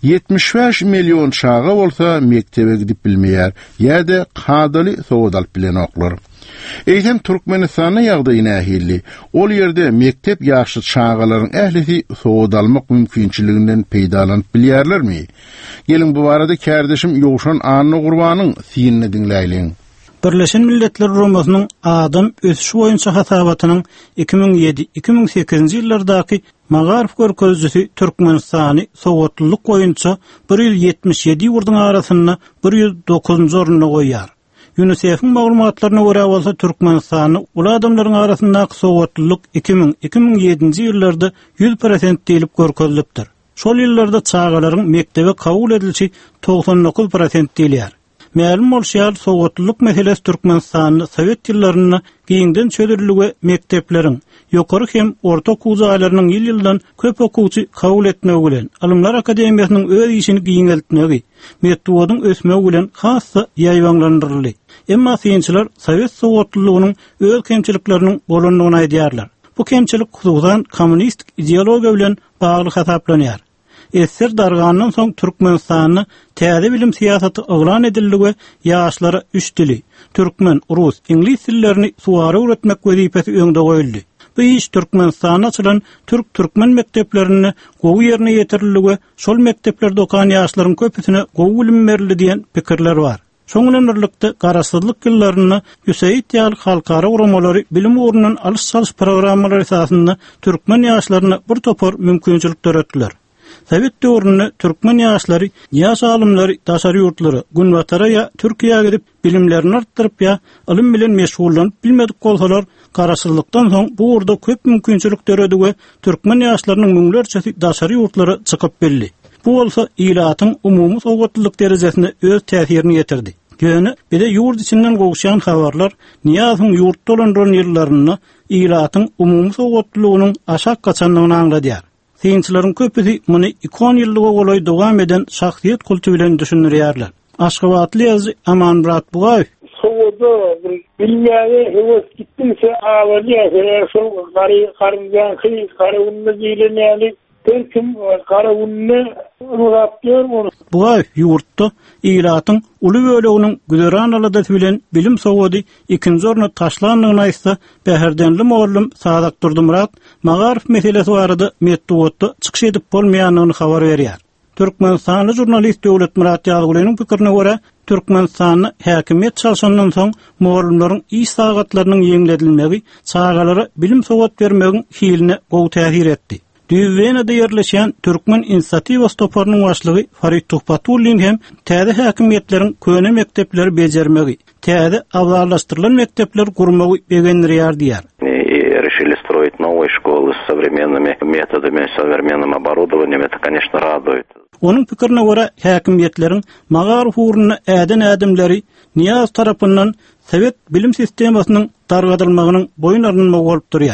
75 milyon şaga bolsa mektebe gidip bilmeýär. de qadaly sowdal bilen oklar. Eýsem Türkmenistana ýagdaýy nähilli. Ol ýerde mektep ýaşly çağalaryň ählisi sowdalmak mümkinçiliginden peýdalanyp bilýärlermi? Gelin bu barada kardeşim Ýowşan Anna Gurbanyň siýinini dinläýin. Birleşen Milletler Guramasynyň adam ösüşi boýunça hasabatynyň 2007-2008 ýyllardaky Magarif görkezjisi Türkmenistany sowatlylyk boýunça 177 ýurdyň arasyna 109-njy orunda goýýar. UNICEF'in maglumatlaryna görä bolsa Türkmenistany ula adamlaryň arasyndaky sowatlylyk 2000-2007-nji ýyllarda 100% diýilip görkezlipdir. Şol ýyllarda çağalaryň mektebe kabul edilişi 99% diýilýär. Ma'lum bolýar, sowatlylyk meselesi Türkmenistanyň Sowet ýyllaryna giňden çödüriligi mektepleriň ýokary hem orta okuwçylarynyň ýyl-ýyldan köp okuwçy kabul etmegi bilen Alymlar Akademiýasynyň öz işini giňeltmegi, metodyň ösmegi bilen hassa ýaýwanlandyryldy. Emma synçylar Sowet sowatlylygynyň öz kemçilikleriniň bolanlygyny aýdýarlar. Bu kemçilik hususan kommunistik ideologiýa bilen bagly hasaplanýar. Esser dargandan soň Türkmenistanyň täze bilim siýasaty yglan edildi ýaşlara üç dili, türkmen, rus, ingliz dillerini suwara öwretmek wezipesi öňde goýuldy. Bu iş Türkmenistana açylan türk-türkmen mekteplerini gowy ýerine ýetirildi, şol mekteplerde okan ýaşlaryň köpüsine gowy bilim berildi diýen pikirler bar. Şoň bilen birlikde garaşsyzlyk ýyllaryny Ýüseýit ýaly halkara uramalary bilim ugrundan alys-salys programmalary esasynda türkmen ýaşlaryna bir topar mümkinçilikler ötdiler. Sowet döwründe türkmen ýaşlary, ýaş alymlary, daşary ýurtlary Günwatara ýa Türkiýäge gidip bilimlerini artdyryp ýa ilim bilen meşgullanyp bilmedik bolsalar, garaşsyzlykdan soň bu urda köp mümkinçilikler ödüge türkmen ýaşlarynyň müňlerçesi daşary ýurtlara çykyp belli. Bu bolsa ýylatyň umumy sowgatlylyk derejesine öz täsirini ýetirdi. Ýöne bide ýurt içinden gowşan habarlar Niýazyň ýurt dolandyran ýyllaryny ýylatyň umumy sowgatlylygynyň aşak gaçanlygyny aňladýar. Synçylaryň köpüsi muny 2 ýyllyga golay dowam eden şahsiýet kulty bilen düşünýärler. Aşgabatly ýazy Aman Murat Bugaýew sowda bilmäge heves gitdiňse awalýa şol garynjan garawunny diýilýäni kim garawunny uratýar onu. Bugaýew ýurtda ýylatyň uly böleginiň güzeran alada bilen bilim sowady ikinji orna taşlandygyny aýtsa, bäherdenli mowlum Sadak Durdymurat Magarif meselesi barada metodda çykyş edip bolmaýanyny habar berýär. Türkmenistanly jurnalist Döwlet Murat Ýazygylynyň pikirine görä, Türkmenistanyň häkimiýet çalşandan soň mowlumlaryň iş sagatlarynyň ýeňledilmegi çağalara bilim sowat bermegiň hiline gowy täsir etdi. Düýbenede ýerleşýän Türkmen inisiatiwasy toparynyň başlygy Farid Tuhpatullin hem täze häkimiýetleriň köne mektepleri bejermegi, täze awzarlaşdyrylan mektepler gurmagy begendirýär diýär. Решили строить новые школы с современными методами, современным оборудованием. Это, конечно, радует. Onun pikirine görä häkimiýetleriň Magarif ugruna äden ädimleri Niýaz tarapyndan Sowet bilim sistemasynyň dargadylmagynyň boýun arnynmagy bolup durýar.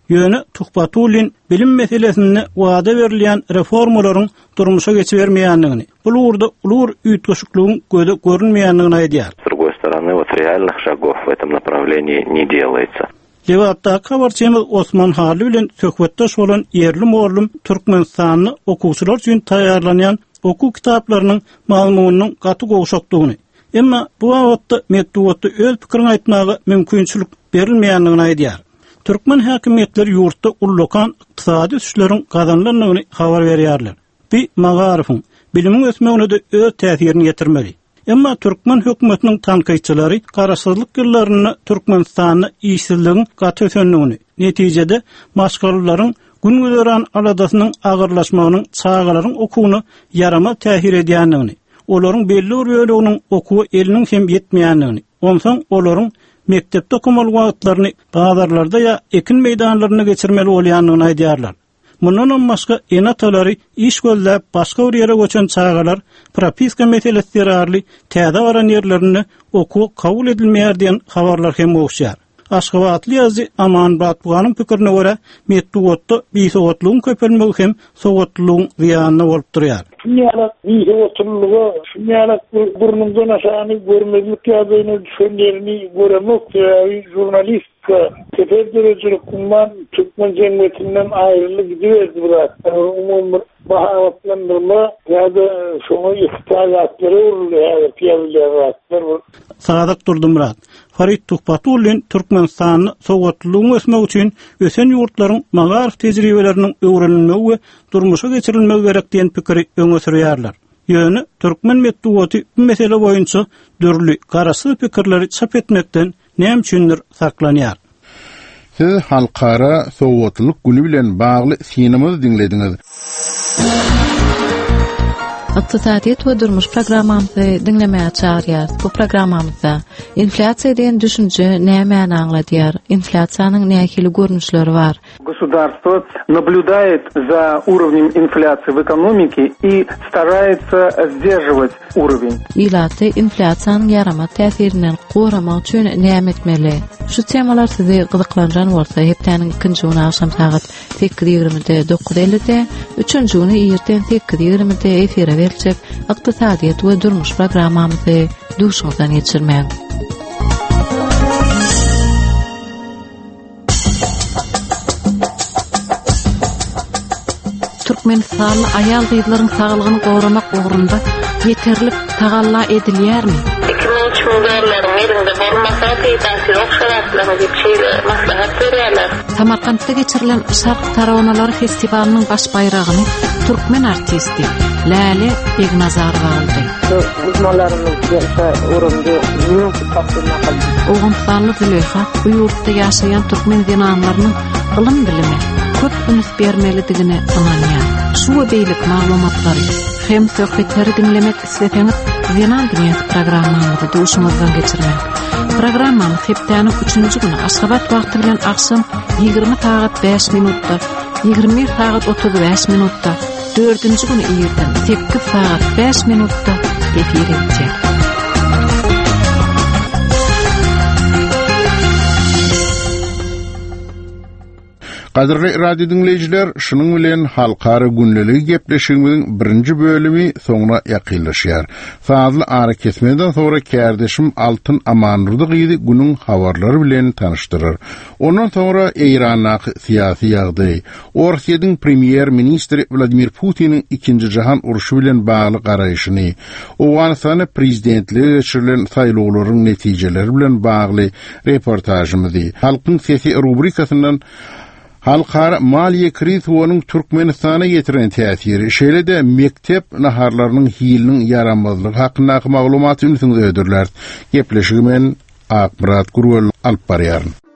Ýöne Tuhbatulin bilim meselesini wada berilýän reformalaryň durmuşa geçibermeýändigini, bu urda ulur üýtgeşikligiň göze görünmeýändigini aýdýar. С другой стороны, вот реальных шагов в этом направлении не делается. Lewatta kabarçymyz Osman Haly bilen söhbetdeş bolan yerli morlum Türkmenistanyny okuwçylar üçin taýýarlanýan oku kitaplarynyň mazmunynyň gaty gowşakdygyny. Emma bu wagtda metduwatda öz pikirini aýtmagy mümkinçilik berilmeýändigini aýdýar. Türkmen häkimetleri ýurtda ullukan ykdysady üslerin gazanlanmagyny habar berýärler. Bi Magaryfyň bilimiň ösmegine de öz täsirini getirmeli. Emma Türkmen hökümetiniň tanqyçylary garaşsyzlyk ýyllaryny Türkmenistanyny işsizligiň gaty ösänligini, netijede maşgalylaryň günügeran aladasynyň agyrlaşmagynyň çağalaryň okuwyny yarama täsir edýändigini, olaryň belli bir böleginiň okuwy eliniň hem ýetmeýändigini, onsoň olaryň mektepde okumaly wagtlaryny bazarlarda ýa ekin meýdanlaryna geçirmeli bolýandygyny aýdýarlar. Mundan başga enatalary iş gözläp başga bir ýere göçen çağalar propiska meselesi arly täze baran ýerlerini okuw kabul edilmeýär diýen habarlar hem bolýar. Aşgabatly ýazy Aman Batbuganyň pikirine görä metduwatda biýsowatlygyň köpelmegi hem sowatlygyň ziýanyna bolup durýar. Şunyalar biýsowatlygy, şunyalar burnundan aşağı görmezlik ýazyny düşünýärini göremek jurnalistka teper derejeli kumman Türkmen jemgyýetinden aýrylyp gidiberdi birat. Umum baharatlandyrma ýa-da şoňa ihtiýatlary urulýar, piýawylar. Sadak Durdumrat Farid Tuhbatulin Türkmenistanyny sowatlygyň ösmegi üçin ösen ýurtlaryň Magaryf tejribeleriniň öwrenilmegi we durmuşa geçirilmegi gerek diýen pikiri öňe sürýärler. Ýöne Türkmen metduwaty bu mesele boýunça dörli garaşsyz pikirleri çap etmekden näme üçindir saklanýar. Siz halkara sowatlyk güni bilen bagly sinemiz dinlediňiz. Iqtisadiyet we durmuş programmamyzy dinlemäge çağırýar. Bu programmamyzda inflasiýa diýen düşünje näme aňladýar? Inflasiýanyň nähili görnüşleri bar? Государство наблюдает за уровнем инфляции в экономике и старается сдерживать уровень. Ýylaty inflasiýanyň yarama täsirinden goramak üçin näme etmeli? Şu temalar sizi gyzyklanjan bolsa, hepdeniň 2-nji güni akşam saat 8:20-de 9:50-de, 3-nji güni erten 8:20-de efire berilýek Iqtisadiyet we durmuş programmamyzy duşuňdan geçirmäň. Türkmenistanly aýal gyzlaryň saglygyny gowramak ugrunda ýeterlik tagalla edilýärmi? 2003 modelleriň elinde bolmasa täsir okşaratlaryny geçýär, maslahat berýärler. Samarkandda geçirilen Şark Tarawanalar Festivaliniň baş bayragyny Türkmen artisti Lale Begnazarova aldy. Uzmanlarymyz ýa-da urumdy ýyňy tapşyrmak aldy. Oğunsanly Züleyha bu ýurtda ýaşaýan türkmen zenanlarynyň ılym bilimi köp üns bermelidigine inanýar. Şu beýlik maglumatlary hem söhbetleri dinlemek isteseňiz Zenan Dünyasy programmamyzy duşuňyzdan geçirmek. Programmany hepdeniň 3-nji güni Aşgabat wagty bilen akşam 20 saat 5 minutda, 21 saat 35 minutda, 4-nji güni ýerden 8 saat 5 minutda efir edecek. Qadirli radio dinleyijiler, şunun bilen halkara günleligi gepleşigimiziň 1-nji bölümi soňuna ýakynlaşýar. Fazla ara kesmeden sonra kärdeşim Altyn Amanurdy gyzy günüň habarlary bilen tanışdyrar. Ondan sonra Eýrandaky syýasy ýagdaý, Orsiýadyň premier ministri Vladimir Putiniň 2-nji jahan uruşy bilen bagly garaýşyny, Owganistanyň prezidentligi geçirilen saýlawlaryň netijeleri bilen bagly reportajymyzy, Halkyň sesi rubrikasyndan halkara maliye krizi onun Türkmenistan'a getiren täsiri, şeýle de mektep naharlarynyň hiliniň yaramazlygy hakyndaky maglumaty ünsüňiz ödürler. Gepleşigi men Akmurat Gurwel alyp barýaryn.